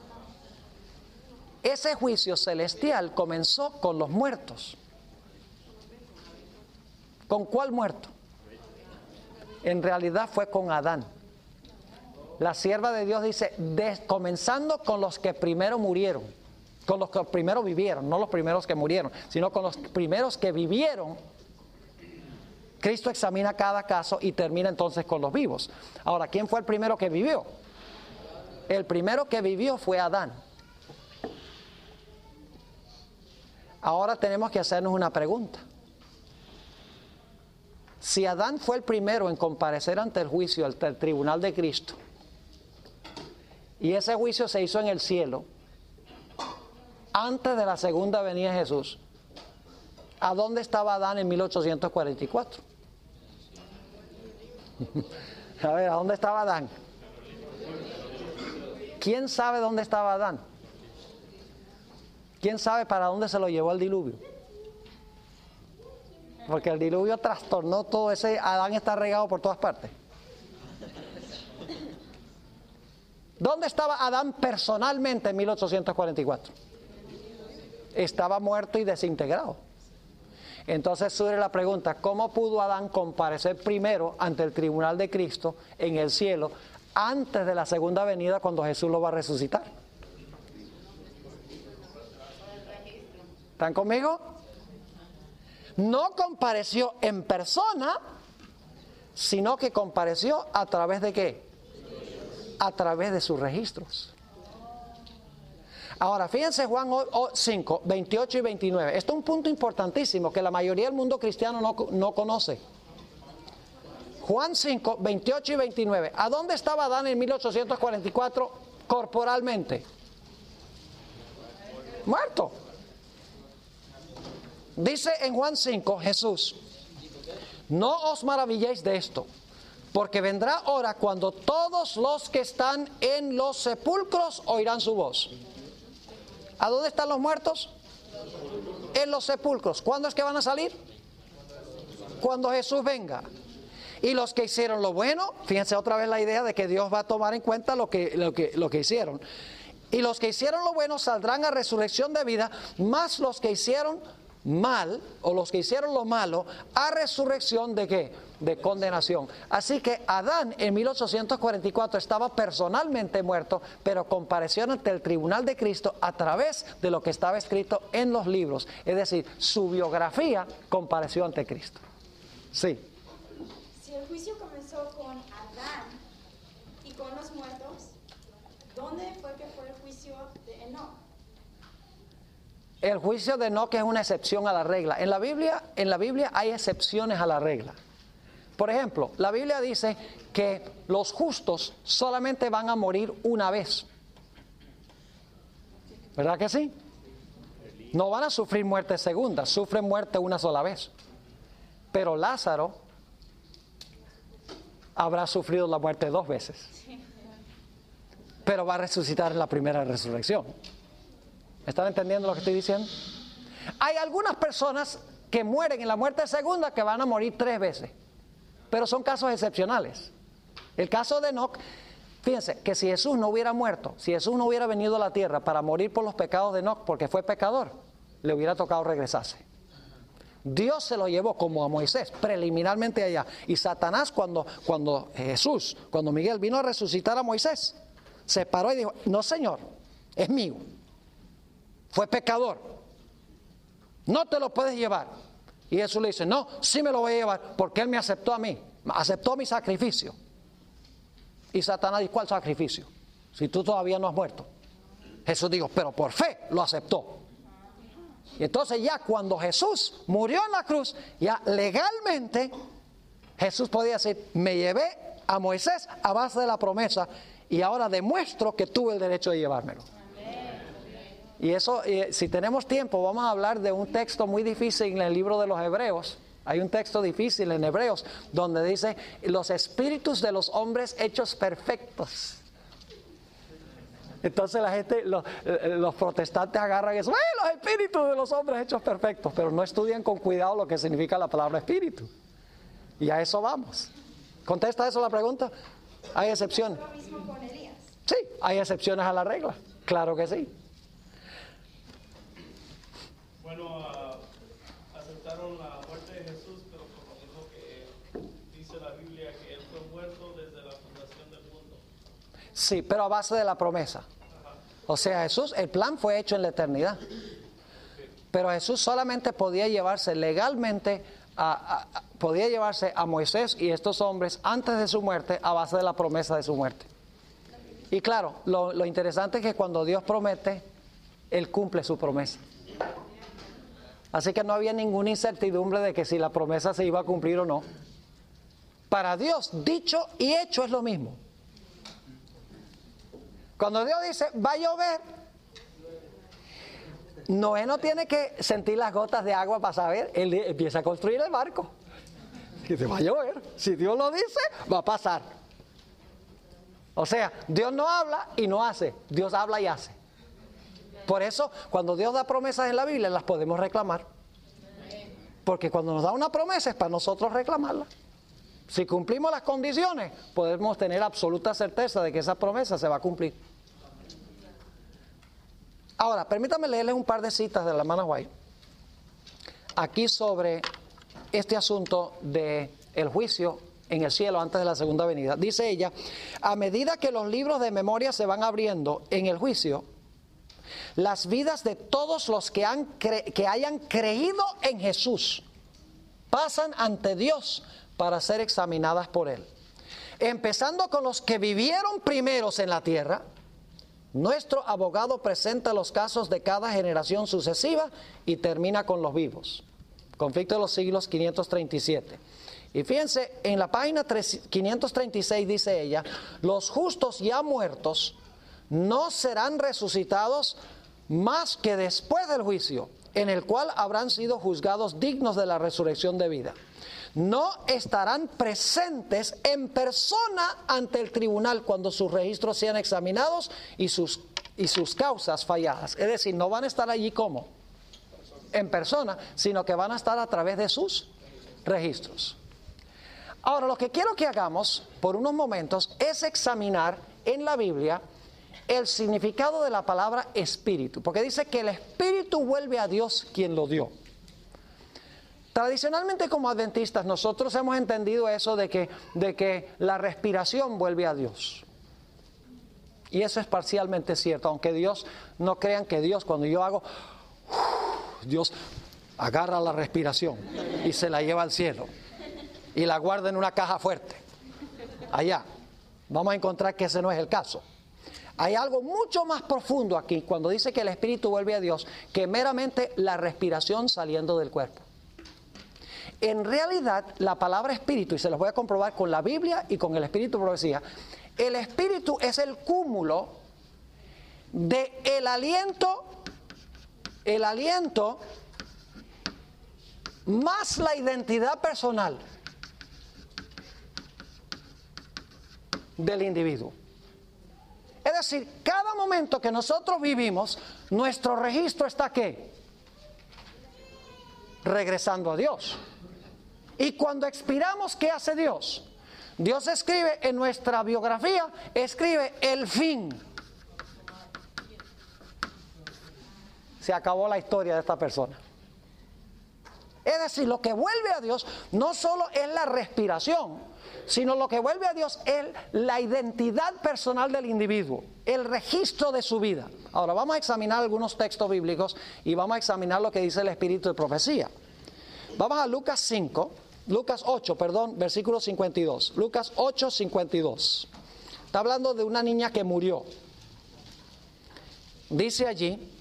Ese juicio celestial comenzó con los muertos. ¿Con cuál muerto? En realidad fue con Adán. La sierva de Dios dice, de, comenzando con los que primero murieron, con los que primero vivieron, no los primeros que murieron, sino con los primeros que vivieron. Cristo examina cada caso y termina entonces con los vivos. Ahora, ¿quién fue el primero que vivió? El primero que vivió fue Adán. Ahora tenemos que hacernos una pregunta. Si Adán fue el primero en comparecer ante el juicio, ante el tribunal de Cristo, y ese juicio se hizo en el cielo, antes de la segunda venida de Jesús, ¿a dónde estaba Adán en mil ochocientos cuarenta y cuatro? A ver, ¿a dónde estaba Adán? ¿Quién sabe dónde estaba Adán? ¿Quién sabe para dónde se lo llevó el diluvio? Porque el diluvio trastornó todo ese... Adán está regado por todas partes. ¿Dónde estaba Adán personalmente en mil ochocientos cuarenta y cuatro? Estaba muerto y desintegrado. Entonces surge la pregunta, ¿cómo pudo Adán comparecer primero ante el tribunal de Cristo en el cielo antes de la segunda venida cuando Jesús lo va a resucitar? ¿Están conmigo? No compareció en persona, sino que compareció a través de ¿qué? A través de sus registros. Ahora, fíjense Juan cinco, veintiocho y veintinueve. Esto es un punto importantísimo que la mayoría del mundo cristiano no, no conoce. Juan cinco, veintiocho y veintinueve. ¿A dónde estaba Adán en mil ochocientos cuarenta y cuatro corporalmente? Muerto. Dice en Juan cinco, Jesús: no os maravilléis de esto, porque vendrá hora cuando todos los que están en los sepulcros oirán su voz. ¿A dónde están los muertos? En los sepulcros. ¿Cuándo es que van a salir? Cuando Jesús venga. Y los que hicieron lo bueno, fíjense otra vez la idea de que Dios va a tomar en cuenta lo que, lo que, lo que hicieron. Y los que hicieron lo bueno saldrán a resurrección de vida, más los que hicieron mal, o los que hicieron lo malo, a resurrección de ¿qué? De condenación. Así que Adán en mil ochocientos cuarenta y cuatro estaba personalmente muerto, pero compareció ante el tribunal de Cristo a través de lo que estaba escrito en los libros. Es decir, su biografía compareció ante Cristo. Sí. Si el juicio comenzó con Adán y con los muertos, ¿dónde fue que fue el juicio de Enoch? El juicio de Enoc es una excepción a la regla. En la Biblia, en la Biblia hay excepciones a la regla. Por ejemplo, la Biblia dice que los justos solamente van a morir una vez. ¿Verdad que sí? No van a sufrir muerte segunda, sufren muerte una sola vez. Pero Lázaro habrá sufrido la muerte dos veces. Pero va a resucitar en la primera resurrección. ¿Están entendiendo lo que estoy diciendo? Hay algunas personas que mueren en la muerte segunda que van a morir tres veces. Pero son casos excepcionales. El caso de Enoc, fíjense que si Jesús no hubiera muerto, si Jesús no hubiera venido a la tierra para morir por los pecados de Enoc, porque fue pecador, le hubiera tocado regresarse. Dios se lo llevó como a Moisés, preliminarmente allá. Y Satanás, cuando, cuando Jesús, cuando Miguel vino a resucitar a Moisés, se paró y dijo: no, Señor, es mío. Fue pecador. No te lo puedes llevar. Y Jesús le dice: no, sí me lo voy a llevar, porque Él me aceptó a mí, aceptó mi sacrificio. Y Satanás dijo: ¿cuál sacrificio? Si tú todavía no has muerto. Jesús dijo: pero por fe lo aceptó. Y entonces ya cuando Jesús murió en la cruz, ya legalmente Jesús podía decir: me llevé a Moisés a base de la promesa y ahora demuestro que tuve el derecho de llevármelo. Y eso, eh, si tenemos tiempo, vamos a hablar de un texto muy difícil en el libro de los Hebreos. Hay un texto difícil en Hebreos donde dice: los espíritus de los hombres hechos perfectos. Entonces la gente, los, los protestantes agarran eso: ¡ay, los espíritus de los hombres hechos perfectos! Pero no estudian con cuidado lo que significa la palabra espíritu. Y a eso vamos. ¿Contesta eso la pregunta? ¿Hay excepciones? Lo mismo con Elías. Sí, hay excepciones a la regla. Claro que sí. Bueno, uh, aceptaron la muerte de Jesús, pero por lo mismo que dice la Biblia que Él fue muerto desde la fundación del mundo. Sí, pero a base de la promesa. O sea, Jesús, el plan fue hecho en la eternidad. Pero Jesús solamente podía llevarse legalmente, a, a, a, podía llevarse a Moisés y estos hombres antes de su muerte a base de la promesa de su muerte. Y claro, lo, lo interesante es que cuando Dios promete, Él cumple su promesa. Así que no había ninguna incertidumbre de que si la promesa se iba a cumplir o no. Para Dios, dicho y hecho es lo mismo. Cuando Dios dice: va a llover, Noé no tiene que sentir las gotas de agua para saber. Él empieza a construir el barco. Dice: va a llover. Si Dios lo dice, va a pasar. O sea, Dios no habla y no hace. Dios habla y hace. Por eso, cuando Dios da promesas en la Biblia, las podemos reclamar. Porque cuando nos da una promesa es para nosotros reclamarla. Si cumplimos las condiciones, podemos tener absoluta certeza de que esa promesa se va a cumplir. Ahora, permítame leerles un par de citas de la hermana White. Aquí sobre este asunto del juicio en el cielo antes de la segunda venida. Dice ella: a medida que los libros de memoria se van abriendo en el juicio, las vidas de todos los que, han cre- que hayan creído en Jesús pasan ante Dios para ser examinadas por Él. Empezando con los que vivieron primeros en la tierra, nuestro abogado presenta los casos de cada generación sucesiva y termina con los vivos. Conflicto de los siglos quinientos treinta y siete. Y fíjense, en la página quinientos treinta y seis dice ella: los justos ya muertos no serán resucitados más que después del juicio, en el cual habrán sido juzgados dignos de la resurrección de vida. No estarán presentes en persona ante el tribunal cuando sus registros sean examinados y sus, y sus causas falladas. Es decir, no van a estar allí como en persona, sino que van a estar a través de sus registros. Ahora, lo que quiero que hagamos por unos momentos es examinar en la Biblia el significado de la palabra espíritu, porque dice que el espíritu vuelve a Dios quien lo dio. Tradicionalmente como adventistas nosotros hemos entendido eso de que, de que la respiración vuelve a Dios. Y eso es parcialmente cierto, aunque Dios, no crean que Dios, cuando yo hago, Dios agarra la respiración y se la lleva al cielo y la guarda en una caja fuerte. Allá, vamos a encontrar que ese no es el caso. Hay algo mucho más profundo aquí cuando dice que el espíritu vuelve a Dios que meramente la respiración saliendo del cuerpo. En realidad, la palabra espíritu, y se los voy a comprobar con la Biblia y con el espíritu de profecía, el espíritu es el cúmulo de el aliento, el aliento más la identidad personal del individuo. Es decir, cada momento que nosotros vivimos, nuestro registro está ¿qué? Regresando a Dios. Y cuando expiramos, ¿qué hace Dios? Dios escribe en nuestra biografía, escribe el fin. Se acabó la historia de esta persona. Es decir, lo que vuelve a Dios no solo es la respiración, sino lo que vuelve a Dios es la identidad personal del individuo, el registro de su vida. Ahora vamos a examinar algunos textos bíblicos y vamos a examinar lo que dice el espíritu de profecía. Vamos a Lucas cinco, Lucas ocho, perdón, versículo cincuenta y dos. Lucas ocho, cincuenta y dos. Está hablando de una niña que murió. Dice allí: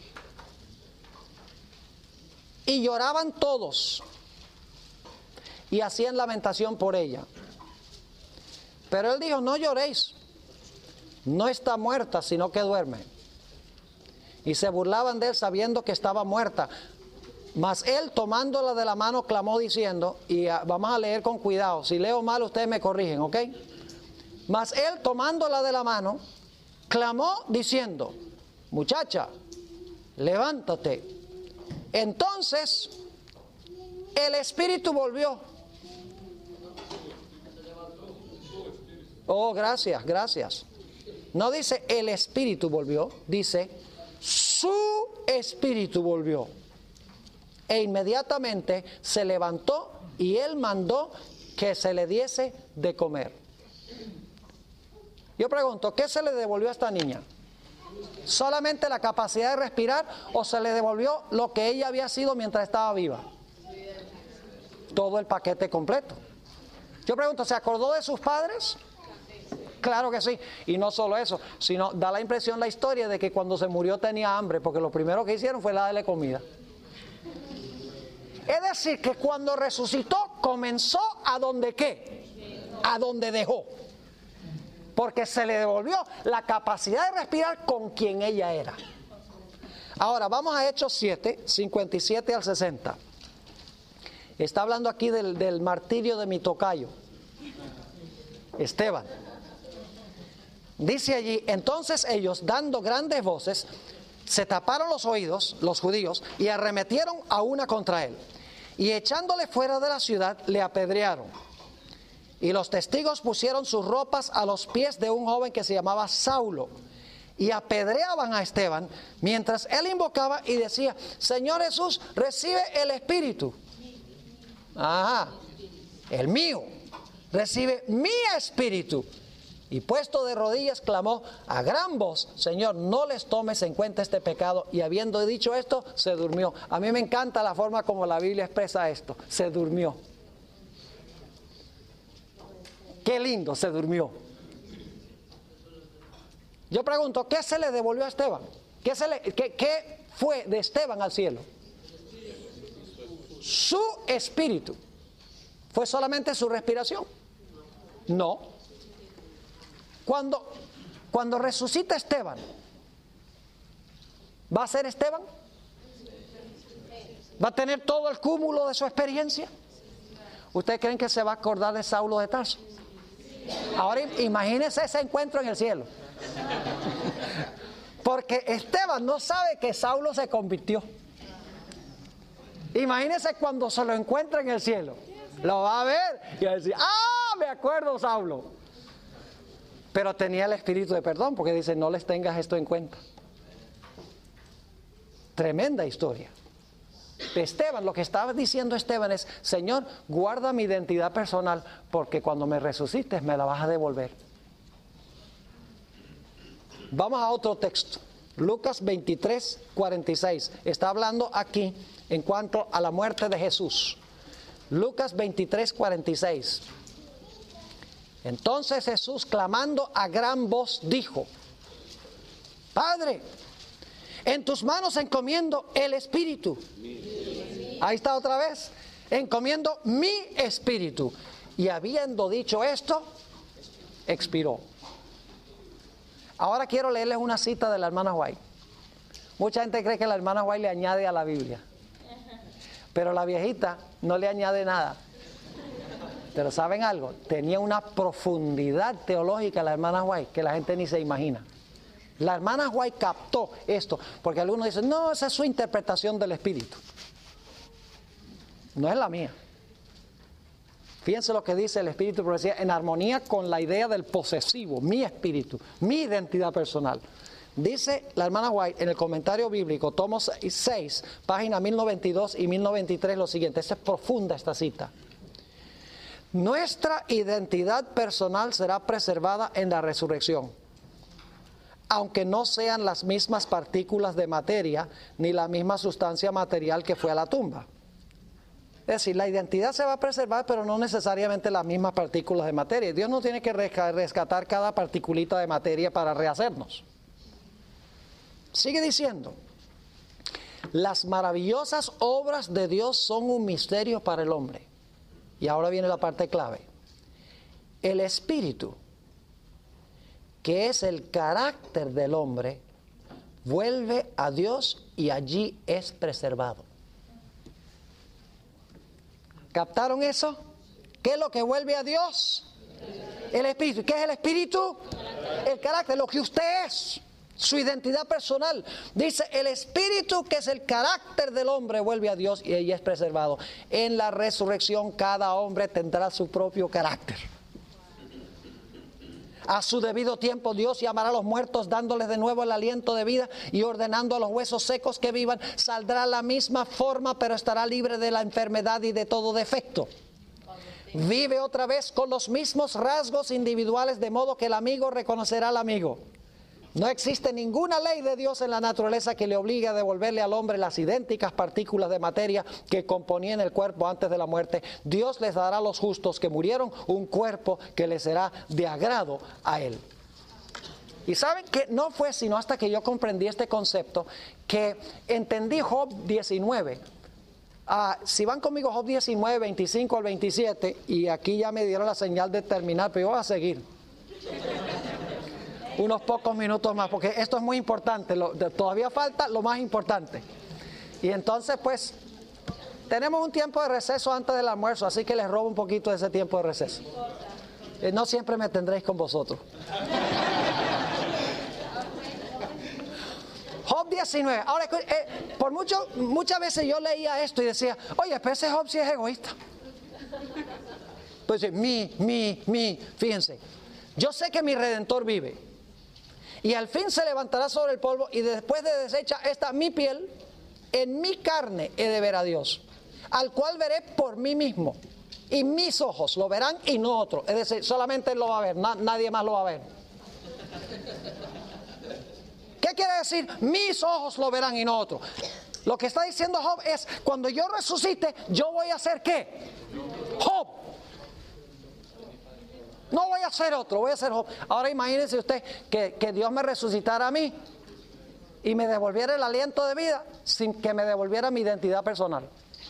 y lloraban todos y hacían lamentación por ella. Pero él dijo: no lloréis, no está muerta, sino que duerme. Y se burlaban de él sabiendo que estaba muerta. Mas él, tomándola de la mano, clamó diciendo, y vamos a leer con cuidado, si leo mal ustedes me corrigen, ¿ok? Mas él, tomándola de la mano, clamó diciendo: muchacha, levántate. Entonces el espíritu volvió. Oh, gracias, gracias. No dice el espíritu volvió, dice su espíritu volvió. E inmediatamente se levantó y él mandó que se le diese de comer. Yo pregunto, ¿qué se le devolvió a esta niña? ¿Solamente la capacidad de respirar o se le devolvió lo que ella había sido mientras estaba viva? Todo el paquete completo. Yo pregunto, ¿se acordó de sus padres? Claro que sí. Y no solo eso, sino da la impresión la historia de que cuando se murió tenía hambre, porque lo primero que hicieron fue darle comida. Es decir, que cuando resucitó comenzó a donde qué, a donde dejó, porque se le devolvió la capacidad de respirar con quien ella era. Ahora vamos a Hechos siete, cincuenta y siete al sesenta. Está hablando aquí del, del martirio de mi tocayo, Esteban. Dice allí: entonces ellos, dando grandes voces, se taparon los oídos, los judíos, y arremetieron a una contra él. Y echándole fuera de la ciudad, le apedrearon. Y los testigos pusieron sus ropas a los pies de un joven que se llamaba Saulo. Y apedreaban a Esteban, mientras él invocaba y decía: Señor Jesús, recibe el Espíritu. Ajá, el mío, recibe mi espíritu. Y puesto de rodillas clamó a gran voz: Señor, no les tomes en cuenta este pecado. Y habiendo dicho esto, se durmió. A mí me encanta la forma como la Biblia expresa esto: se durmió. Qué lindo, se durmió. Yo pregunto, ¿qué se le devolvió a Esteban? ¿Qué, se le, qué, qué fue de Esteban al cielo? Su espíritu. ¿Fue solamente su respiración? No. Cuando, cuando resucita Esteban, ¿va a ser Esteban? ¿Va a tener todo el cúmulo de su experiencia? ¿Ustedes creen que se va a acordar de Saulo de Tarso? Ahora imagínense ese encuentro en el cielo. Porque Esteban no sabe que Saulo se convirtió. Imagínense cuando se lo encuentra en el cielo. Lo va a ver y va a decir: ¡ah, me acuerdo, Saulo! Pero tenía el espíritu de perdón, porque dice, no les tengas esto en cuenta. Tremenda historia. Esteban, lo que estaba diciendo Esteban es, Señor, guarda mi identidad personal, porque cuando me resucites me la vas a devolver. Vamos a otro texto. Lucas veintitrés, cuarenta y seis. Está hablando aquí en cuanto a la muerte de Jesús. Lucas veintitrés, cuarenta y seis. Entonces Jesús, clamando a gran voz, dijo, Padre, en tus manos encomiendo el espíritu. Ahí está otra vez. Encomiendo mi espíritu. Y habiendo dicho esto, expiró. Ahora quiero leerles una cita de la hermana White. Mucha gente cree que la hermana White le añade a la Biblia. Pero la viejita no le añade nada. Pero ¿saben algo? Tenía una profundidad teológica la hermana White que la gente ni se imagina. La hermana White captó esto, porque algunos dicen, no, esa es su interpretación del espíritu. No es la mía. Fíjense lo que dice el espíritu progresivo, en armonía con la idea del posesivo, mi espíritu, mi identidad personal. Dice la hermana White en el comentario bíblico, tomo seis, página mil noventa y dos y mil noventa y tres, lo siguiente. Esta es profunda esta cita. Nuestra identidad personal será preservada en la resurrección, aunque no sean las mismas partículas de materia ni la misma sustancia material que fue a la tumba. Es decir, la identidad se va a preservar, pero no necesariamente las mismas partículas de materia. Dios no tiene que rescatar cada particulita de materia para rehacernos. Sigue diciendo, las maravillosas obras de Dios son un misterio para el hombre. Y ahora viene la parte clave. El espíritu, que es el carácter del hombre, vuelve a Dios y allí es preservado. ¿Captaron eso? ¿Qué es lo que vuelve a Dios? El espíritu. ¿Qué es el espíritu? El carácter, lo que usted es, su identidad personal. Dice, el espíritu, que es el carácter del hombre, vuelve a Dios y allí es preservado. En la resurrección cada hombre tendrá su propio carácter. A su debido tiempo Dios llamará a los muertos, dándoles de nuevo el aliento de vida y ordenando a los huesos secos que vivan. Saldrá la misma forma, pero estará libre de la enfermedad y de todo defecto. Vive otra vez con los mismos rasgos individuales, de modo que el amigo reconocerá al amigo. No existe ninguna ley de Dios en la naturaleza que le obligue a devolverle al hombre las idénticas partículas de materia que componían el cuerpo antes de la muerte. Dios les dará a los justos que murieron un cuerpo que les será de agrado a Él. Y saben que no fue sino hasta que yo comprendí este concepto que entendí Job diecinueve. Ah, si van conmigo Job diecinueve, veinticinco al veintisiete, y aquí ya me dieron la señal de terminar, pero yo voy a seguir unos pocos minutos más, porque esto es muy importante, lo, de, todavía falta lo más importante. Y entonces pues tenemos un tiempo de receso antes del almuerzo, así que les robo un poquito de ese tiempo de receso. Eh, no siempre me tendréis con vosotros. Job diecinueve. Ahora, eh, por mucho, muchas veces yo leía esto y decía, oye, pero ese Job sí es egoísta. Pues mi, mi, mi, fíjense, yo sé que mi Redentor vive. Y al fin se levantará sobre el polvo, y después de deshecha esta mi piel, en mi carne he de ver a Dios, al cual veré por mí mismo, y mis ojos lo verán y no otro. Es decir, solamente Él lo va a ver, na- nadie más lo va a ver. ¿Qué quiere decir? Mis ojos lo verán y no otro. Lo que está diciendo Job es, cuando yo resucite, yo voy a hacer ¿qué? Job. No voy a ser otro, voy a ser Job. Ahora imagínense usted que, que Dios me resucitara a mí y me devolviera el aliento de vida sin que me devolviera mi identidad personal.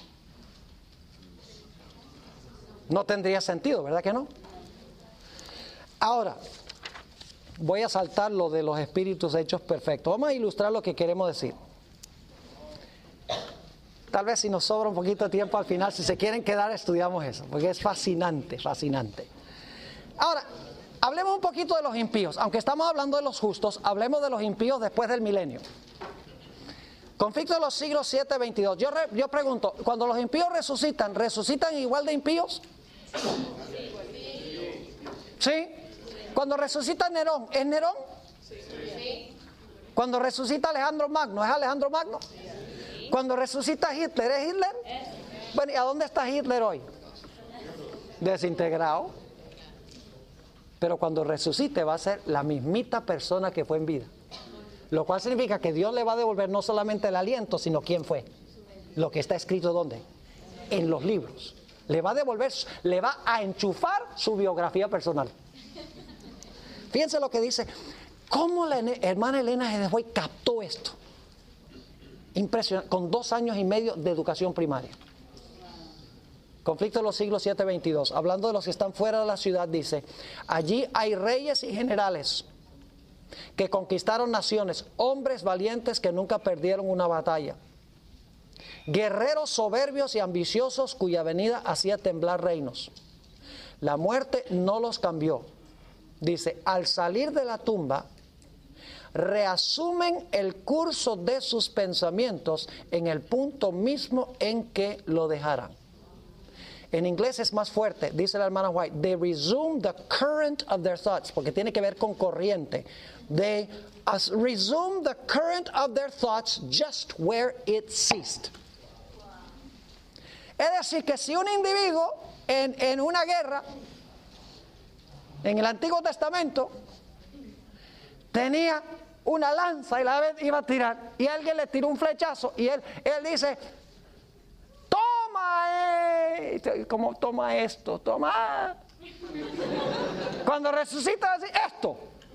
No tendría sentido, ¿verdad que no? Ahora, voy a saltar lo de los espíritus hechos perfectos. Vamos a ilustrar lo que queremos decir. Tal vez si nos sobra un poquito de tiempo al final, si se quieren quedar, estudiamos eso, porque es fascinante, fascinante. Ahora, hablemos un poquito de los impíos. Aunque estamos hablando de los justos, hablemos de los impíos después del milenio. Conflicto de los siglos siete, veintidós. Yo, re, yo pregunto, cuando los impíos resucitan, ¿resucitan igual de impíos? ¿Sí? Cuando resucita Nerón, ¿es Nerón? Sí. Cuando resucita Alejandro Magno, ¿es Alejandro Magno? Sí. Cuando resucita Hitler, ¿es Hitler? Sí. Bueno, ¿y a dónde está Hitler hoy? Desintegrado. Pero cuando resucite va a ser la mismita persona que fue en vida. Lo cual significa que Dios le va a devolver no solamente el aliento, sino quién fue. Lo que está escrito ¿dónde? En los libros. Le va a devolver, le va a enchufar su biografía personal. Fíjense lo que dice. ¿Cómo la hermana Elena G. de White captó esto? Impresionante. Con dos años y medio de educación primaria. Conflicto de los siglos siete veintidós. Hablando de los que están fuera de la ciudad, dice: allí hay reyes y generales que conquistaron naciones, hombres valientes que nunca perdieron una batalla, guerreros soberbios y ambiciosos cuya venida hacía temblar reinos. La muerte no los cambió. Dice, al salir de la tumba, reasumen el curso de sus pensamientos en el punto mismo en que lo dejaran. En inglés es más fuerte, dice la hermana White, they resume the current of their thoughts, porque tiene que ver con corriente. They as resume the current of their thoughts just where it ceased. Es decir, que si un individuo en, en una guerra, en el Antiguo Testamento, tenía una lanza y la iba a tirar, y alguien le tiró un flechazo, y él, él dice, toma, eh. como toma esto, toma. Cuando resucita, dice, esto.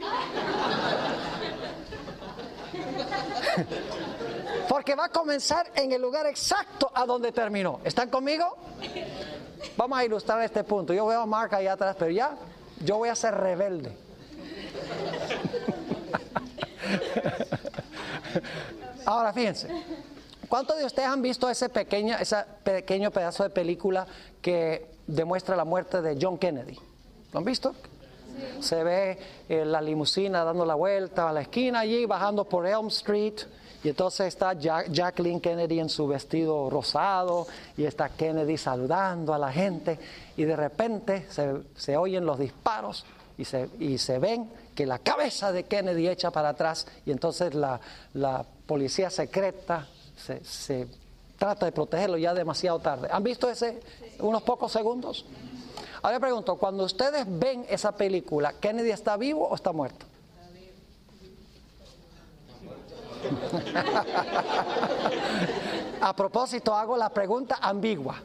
Porque va a comenzar en el lugar exacto a donde terminó. ¿Están conmigo? Vamos a ilustrar este punto. Yo veo a Mark allá atrás, pero ya yo voy a ser rebelde. Ahora fíjense, ¿cuántos de ustedes han visto ese pequeño, ese pequeño pedazo de película que demuestra la muerte de John Kennedy? ¿Lo han visto? Sí. Se ve eh, la limusina dando la vuelta a la esquina allí, bajando por Elm Street, y entonces está Jack, Jacqueline Kennedy en su vestido rosado, y está Kennedy saludando a la gente, y de repente se, se oyen los disparos, y se, y se ven que la cabeza de Kennedy echa para atrás, y entonces la, la policía secreta se, se trata de protegerlo ya demasiado tarde. ¿Han visto ese unos pocos segundos? Ahora le pregunto, cuando ustedes ven esa película, ¿Kennedy está vivo o está muerto? A propósito, hago la pregunta ambigua.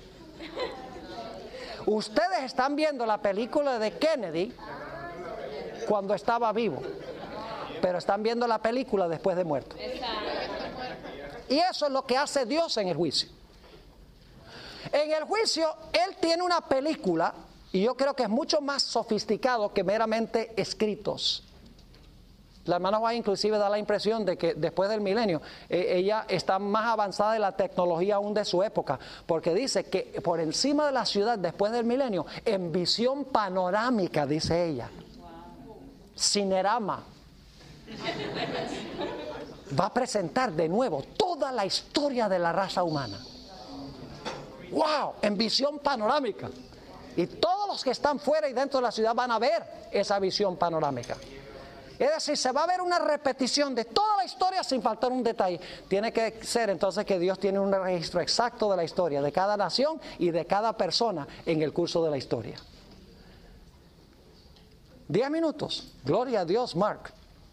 Ustedes están viendo la película de Kennedy cuando estaba vivo, pero están viendo la película después de muerto. Y eso es lo que hace Dios en el juicio. En el juicio, Él tiene una película, y yo creo que es mucho más sofisticado que meramente escritos. La hermana White inclusive da la impresión de que después del milenio, eh, ella está más avanzada de la tecnología aún de su época, porque dice que por encima de la ciudad después del milenio, en visión panorámica, dice ella, cinerama, va a presentar de nuevo toda la historia de la raza humana. ¡Wow! En visión panorámica. Y todos los que están fuera y dentro de la ciudad van a ver esa visión panorámica. Es decir, se va a ver una repetición de toda la historia sin faltar un detalle. Tiene que ser entonces que Dios tiene un registro exacto de la historia, de cada nación y de cada persona en el curso de la historia. Diez minutos. Gloria a Dios, Mark.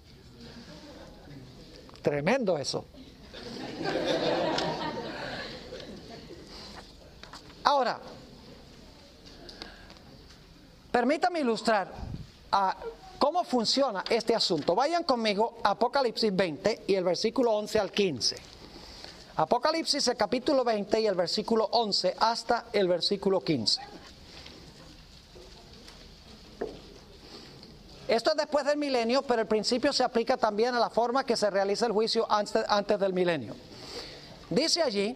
Tremendo eso. Ahora, permítame ilustrar a cómo funciona este asunto. Vayan conmigo a Apocalipsis veinte y el versículo once al quince. Apocalipsis, el capítulo veinte y el versículo once hasta el versículo quince. Esto es después del milenio, pero el principio se aplica también a la forma que se realiza el juicio antes, antes del milenio. Dice allí,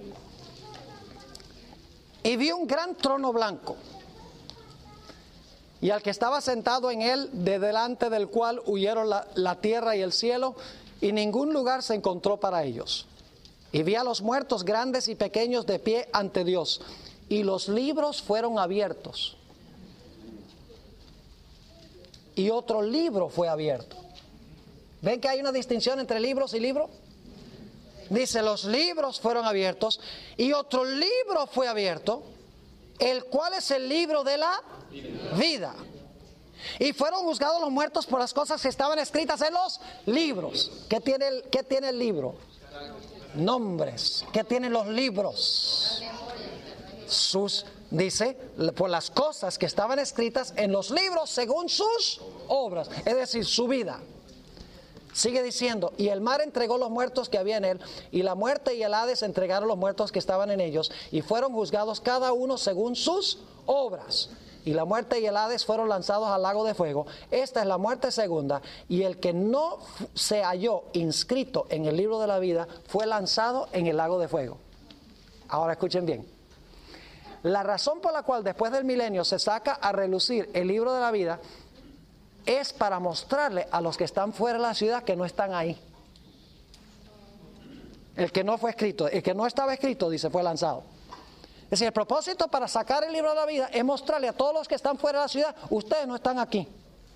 y vi un gran trono blanco, y al que estaba sentado en él, de delante del cual huyeron la, la tierra y el cielo, y ningún lugar se encontró para ellos. Y vi a los muertos grandes y pequeños de pie ante Dios, y los libros fueron abiertos. y otro libro fue abierto. ¿Ven que hay una distinción entre libros y libros? Dice, los libros fueron abiertos y otro libro fue abierto, el cual es el libro de la vida. Y fueron juzgados los muertos por las cosas que estaban escritas en los libros. ¿Qué tiene el, qué tiene el libro? Nombres. ¿Qué tienen los libros? Sus, dice, por las cosas que estaban escritas en los libros según sus obras, es decir, su vida. Sigue diciendo, y el mar entregó los muertos que había en él, y la muerte y el Hades entregaron los muertos que estaban en ellos, y fueron juzgados cada uno según sus obras. Y la muerte y el Hades fueron lanzados al lago de fuego. Esta es la muerte segunda, y el que no se halló inscrito en el libro de la vida fue lanzado en el lago de fuego. Ahora escuchen bien. La razón por la cual después del milenio se saca a relucir el libro de la vida es para mostrarle a los que están fuera de la ciudad que no están ahí. El que no fue escrito, el que no estaba escrito, dice, fue lanzado. Es decir, el propósito para sacar el libro de la vida es mostrarle a todos los que están fuera de la ciudad, ustedes no están aquí.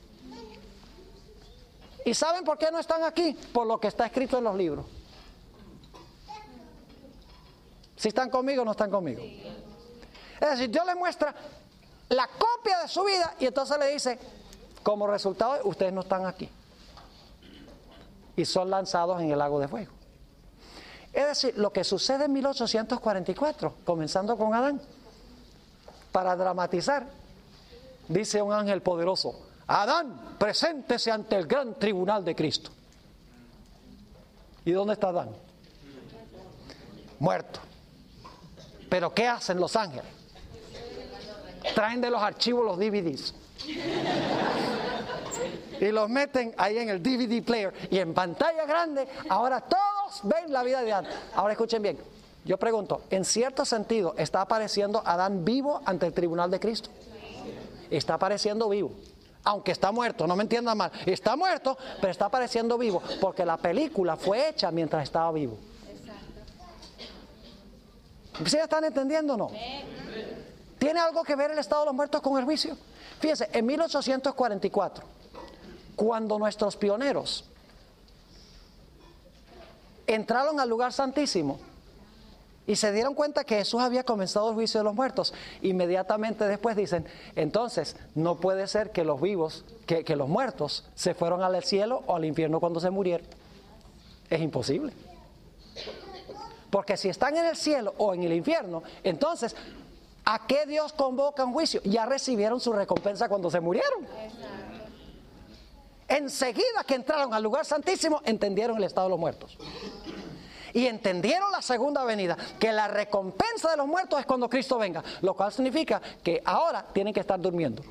¿Y saben por qué no están aquí? Por lo que está escrito en los libros. ¿Si están conmigo o no están conmigo? Es decir, Dios les muestra la copia de su vida y entonces le dice, como resultado, ustedes no están aquí. Y son lanzados en el lago de fuego. Es decir, lo que sucede en mil ochocientos cuarenta y cuatro, comenzando con Adán, para dramatizar, dice un ángel poderoso, Adán, preséntese ante el gran tribunal de Cristo. ¿Y dónde está Adán? Muerto. ¿Pero qué hacen los ángeles? Traen de los archivos los D V Ds y los meten ahí en el D V D player y en pantalla grande, ahora todos ven la vida de Adán. Ahora escuchen bien, yo pregunto, en cierto sentido, ¿está apareciendo Adán vivo ante el tribunal de Cristo? Está apareciendo vivo, aunque está muerto, no me entiendan mal, está muerto, pero está apareciendo vivo, porque la película fue hecha mientras estaba vivo. ¿Sí están entendiendo o no? ¿Tiene algo que ver el estado de los muertos con el juicio? Fíjense, en mil ochocientos cuarenta y cuatro, cuando nuestros pioneros entraron al lugar santísimo y se dieron cuenta que Jesús había comenzado el juicio de los muertos, inmediatamente después dicen, entonces no puede ser que los vivos, que, que los muertos se fueron al cielo o al infierno cuando se murieron. Es imposible. Porque si están en el cielo o en el infierno, entonces, ¿a qué Dios convoca un juicio? Ya recibieron su recompensa cuando se murieron. Enseguida que entraron al lugar santísimo, entendieron el estado de los muertos. Y entendieron la segunda venida, que la recompensa de los muertos es cuando Cristo venga, lo cual significa que ahora tienen que estar durmiendo.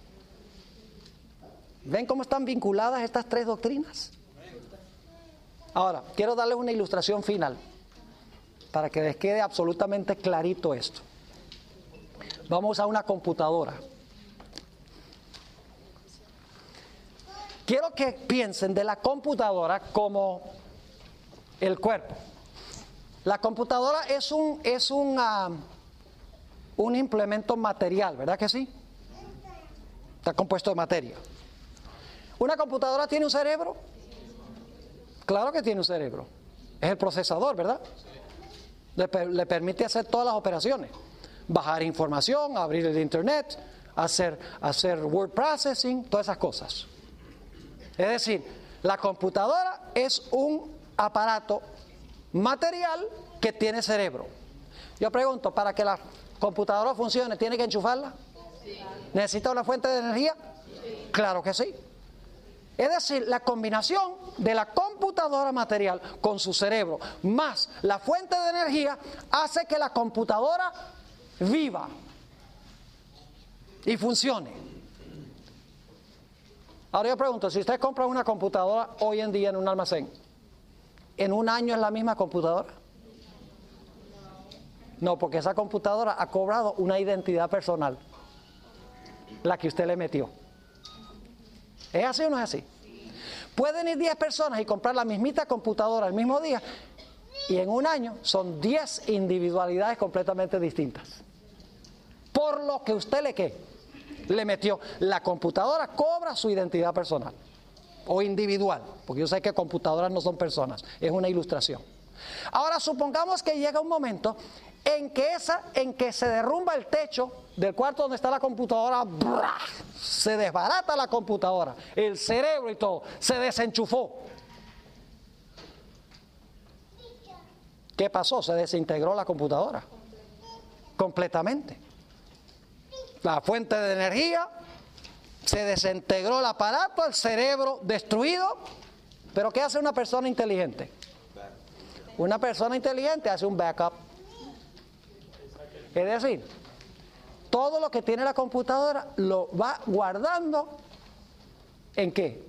¿Ven cómo están vinculadas estas tres doctrinas? Ahora, quiero darles una ilustración final para que les quede absolutamente clarito esto. Vamos a usar una computadora. Quiero que piensen de la computadora como el cuerpo. La computadora es un, es un, uh, un implemento material, ¿verdad que sí? Está compuesto de materia. ¿Una computadora tiene un cerebro? Claro que tiene un cerebro. Es el procesador, ¿verdad? Le, le permite hacer todas las operaciones. Bajar información, abrir el internet, hacer, hacer word processing, todas esas cosas. Es decir, la computadora es un aparato material que tiene cerebro. Yo pregunto, para que la computadora funcione, ¿tiene que enchufarla? Sí. ¿Necesita una fuente de energía? Sí. Claro que sí. Es decir, la combinación de la computadora material con su cerebro más la fuente de energía hace que la computadora viva y funcione. Ahora yo pregunto, si usted compra una computadora hoy en día en un almacén, ¿en un año es la misma computadora? No, porque esa computadora ha cobrado una identidad personal, la que usted le metió. ¿Es así o no es así? Pueden ir diez personas y comprar la mismita computadora el mismo día y en un año son diez individualidades completamente distintas. Por lo que usted le, ¿qué? Le metió. La computadora cobra su identidad personal o individual, porque yo sé que computadoras no son personas, es una ilustración. Ahora supongamos que llega un momento en que, esa, en que se derrumba el techo del cuarto donde está la computadora, ¡brah! Se desbarata la computadora, el cerebro y todo, se desenchufó. ¿Qué pasó? Se desintegró la computadora completamente. La fuente de energía, se desintegró el aparato, el cerebro destruido. Pero ¿qué hace una persona inteligente? Una persona inteligente hace un backup. Es decir, todo lo que tiene la computadora lo va guardando ¿en qué?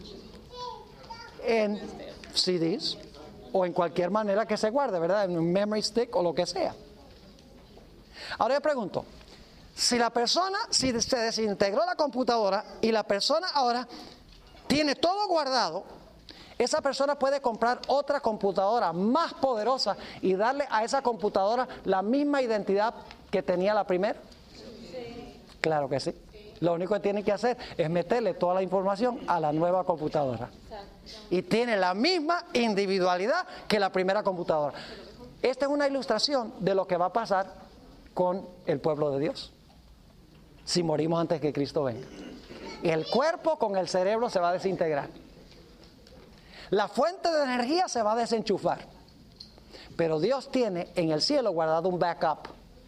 En C Ds o en cualquier manera que se guarde, ¿verdad? En un memory stick o lo que sea. Ahora yo pregunto, si la persona, si se desintegró la computadora y la persona ahora tiene todo guardado, esa persona puede comprar otra computadora más poderosa y darle a esa computadora la misma identidad que tenía la primera. Sí. Claro que sí. Lo único que tiene que hacer es meterle toda la información a la nueva computadora. Y tiene la misma individualidad que la primera computadora. Esta es una ilustración de lo que va a pasar con el pueblo de Dios si morimos antes que Cristo venga. El cuerpo con el cerebro se va a desintegrar. La fuente de energía se va a desenchufar. Pero Dios tiene en el cielo guardado un backup.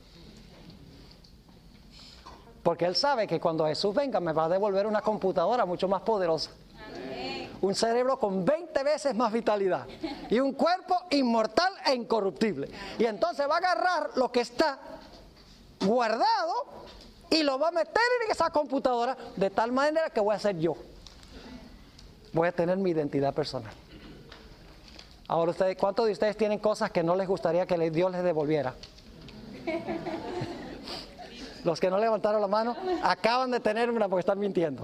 Porque Él sabe que cuando Jesús venga me va a devolver una computadora mucho más poderosa. Amén. Un cerebro con veinte veces más vitalidad. Y un cuerpo inmortal e incorruptible. Y entonces va a agarrar lo que está guardado y lo va a meter en esa computadora de tal manera que voy a ser yo. Voy a tener mi identidad personal. Ahora, ustedes, ¿cuántos de ustedes tienen cosas que no les gustaría que Dios les devolviera? Los que no levantaron la mano acaban de tener una porque están mintiendo.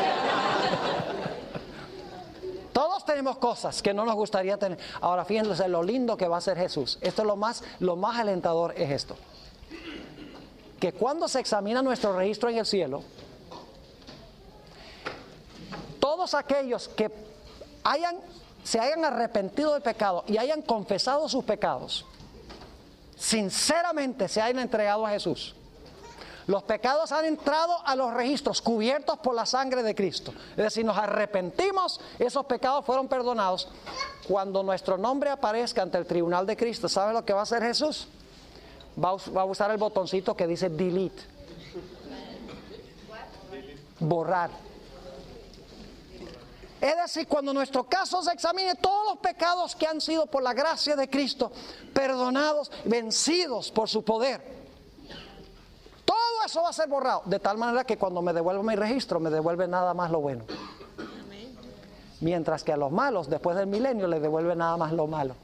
Todos tenemos cosas que no nos gustaría tener. Ahora, fíjense lo lindo que va a ser Jesús. Esto es lo más, lo más alentador es esto. Que cuando se examina nuestro registro en el cielo, todos aquellos que hayan, se hayan arrepentido del pecado y hayan confesado sus pecados, sinceramente se hayan entregado a Jesús, los pecados han entrado a los registros cubiertos por la sangre de Cristo. Es decir, nos arrepentimos, esos pecados fueron perdonados. Cuando nuestro nombre aparezca ante el tribunal de Cristo, ¿sabe lo que va a hacer Jesús? Va a, va a usar el botoncito que dice delete. Borrar. Es decir, cuando nuestro caso se examine, todos los pecados que han sido por la gracia de Cristo perdonados, vencidos por su poder, todo eso va a ser borrado, de tal manera que cuando me devuelva mi registro, me devuelve nada más lo bueno. Mientras que a los malos, después del milenio, les devuelve nada más lo malo.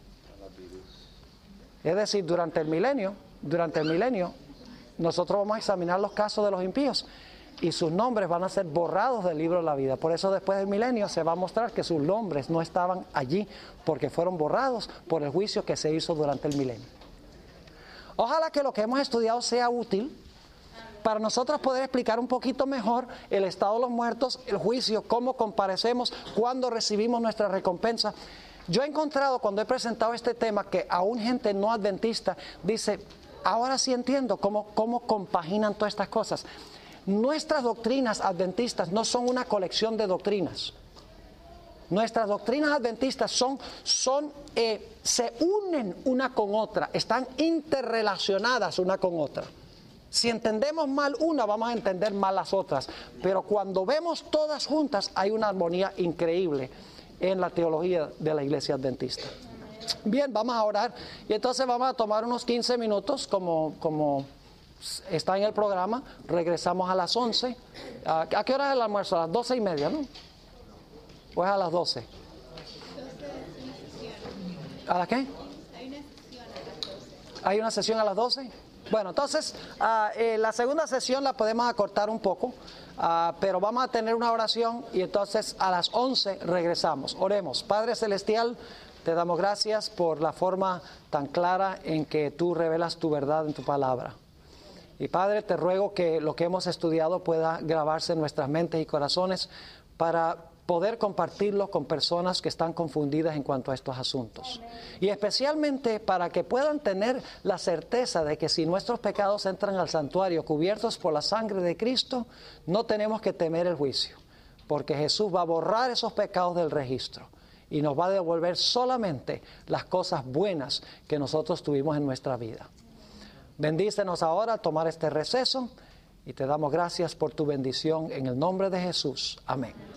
Es decir, durante el milenio, durante el milenio, nosotros vamos a examinar los casos de los impíos y sus nombres van a ser borrados del libro de la vida. Por eso después del milenio se va a mostrar que sus nombres no estaban allí, porque fueron borrados por el juicio que se hizo durante el milenio. Ojalá que lo que hemos estudiado sea útil para nosotros poder explicar un poquito mejor el estado de los muertos, el juicio, cómo comparecemos, cuándo recibimos nuestra recompensa. Yo he encontrado cuando he presentado este tema que aún gente no adventista dice, ahora sí entiendo cómo, cómo compaginan todas estas cosas. Nuestras doctrinas adventistas no son una colección de doctrinas. Nuestras doctrinas adventistas son, son eh, se unen una con otra, están interrelacionadas una con otra. Si entendemos mal una, vamos a entender mal las otras. Pero cuando vemos todas juntas, hay una armonía increíble en la teología de la iglesia adventista. Bien, vamos a orar y entonces vamos a tomar unos quince minutos como, como está en el programa. Regresamos a las once. ¿A qué hora es el almuerzo? A las doce y media, ¿no? Pues a las doce. ¿A las qué? Hay una sesión a las doce. Bueno, entonces uh, eh, la segunda sesión la podemos acortar un poco, uh, pero vamos a tener una oración y entonces a las once regresamos. Oremos. Padre Celestial, te damos gracias por la forma tan clara en que tú revelas tu verdad en tu palabra. Y Padre, te ruego que lo que hemos estudiado pueda grabarse en nuestras mentes y corazones para poder compartirlo con personas que están confundidas en cuanto a estos asuntos. Y especialmente para que puedan tener la certeza de que si nuestros pecados entran al santuario cubiertos por la sangre de Cristo, no tenemos que temer el juicio, porque Jesús va a borrar esos pecados del registro y nos va a devolver solamente las cosas buenas que nosotros tuvimos en nuestra vida. Bendícenos ahora a tomar este receso y te damos gracias por tu bendición en el nombre de Jesús. Amén.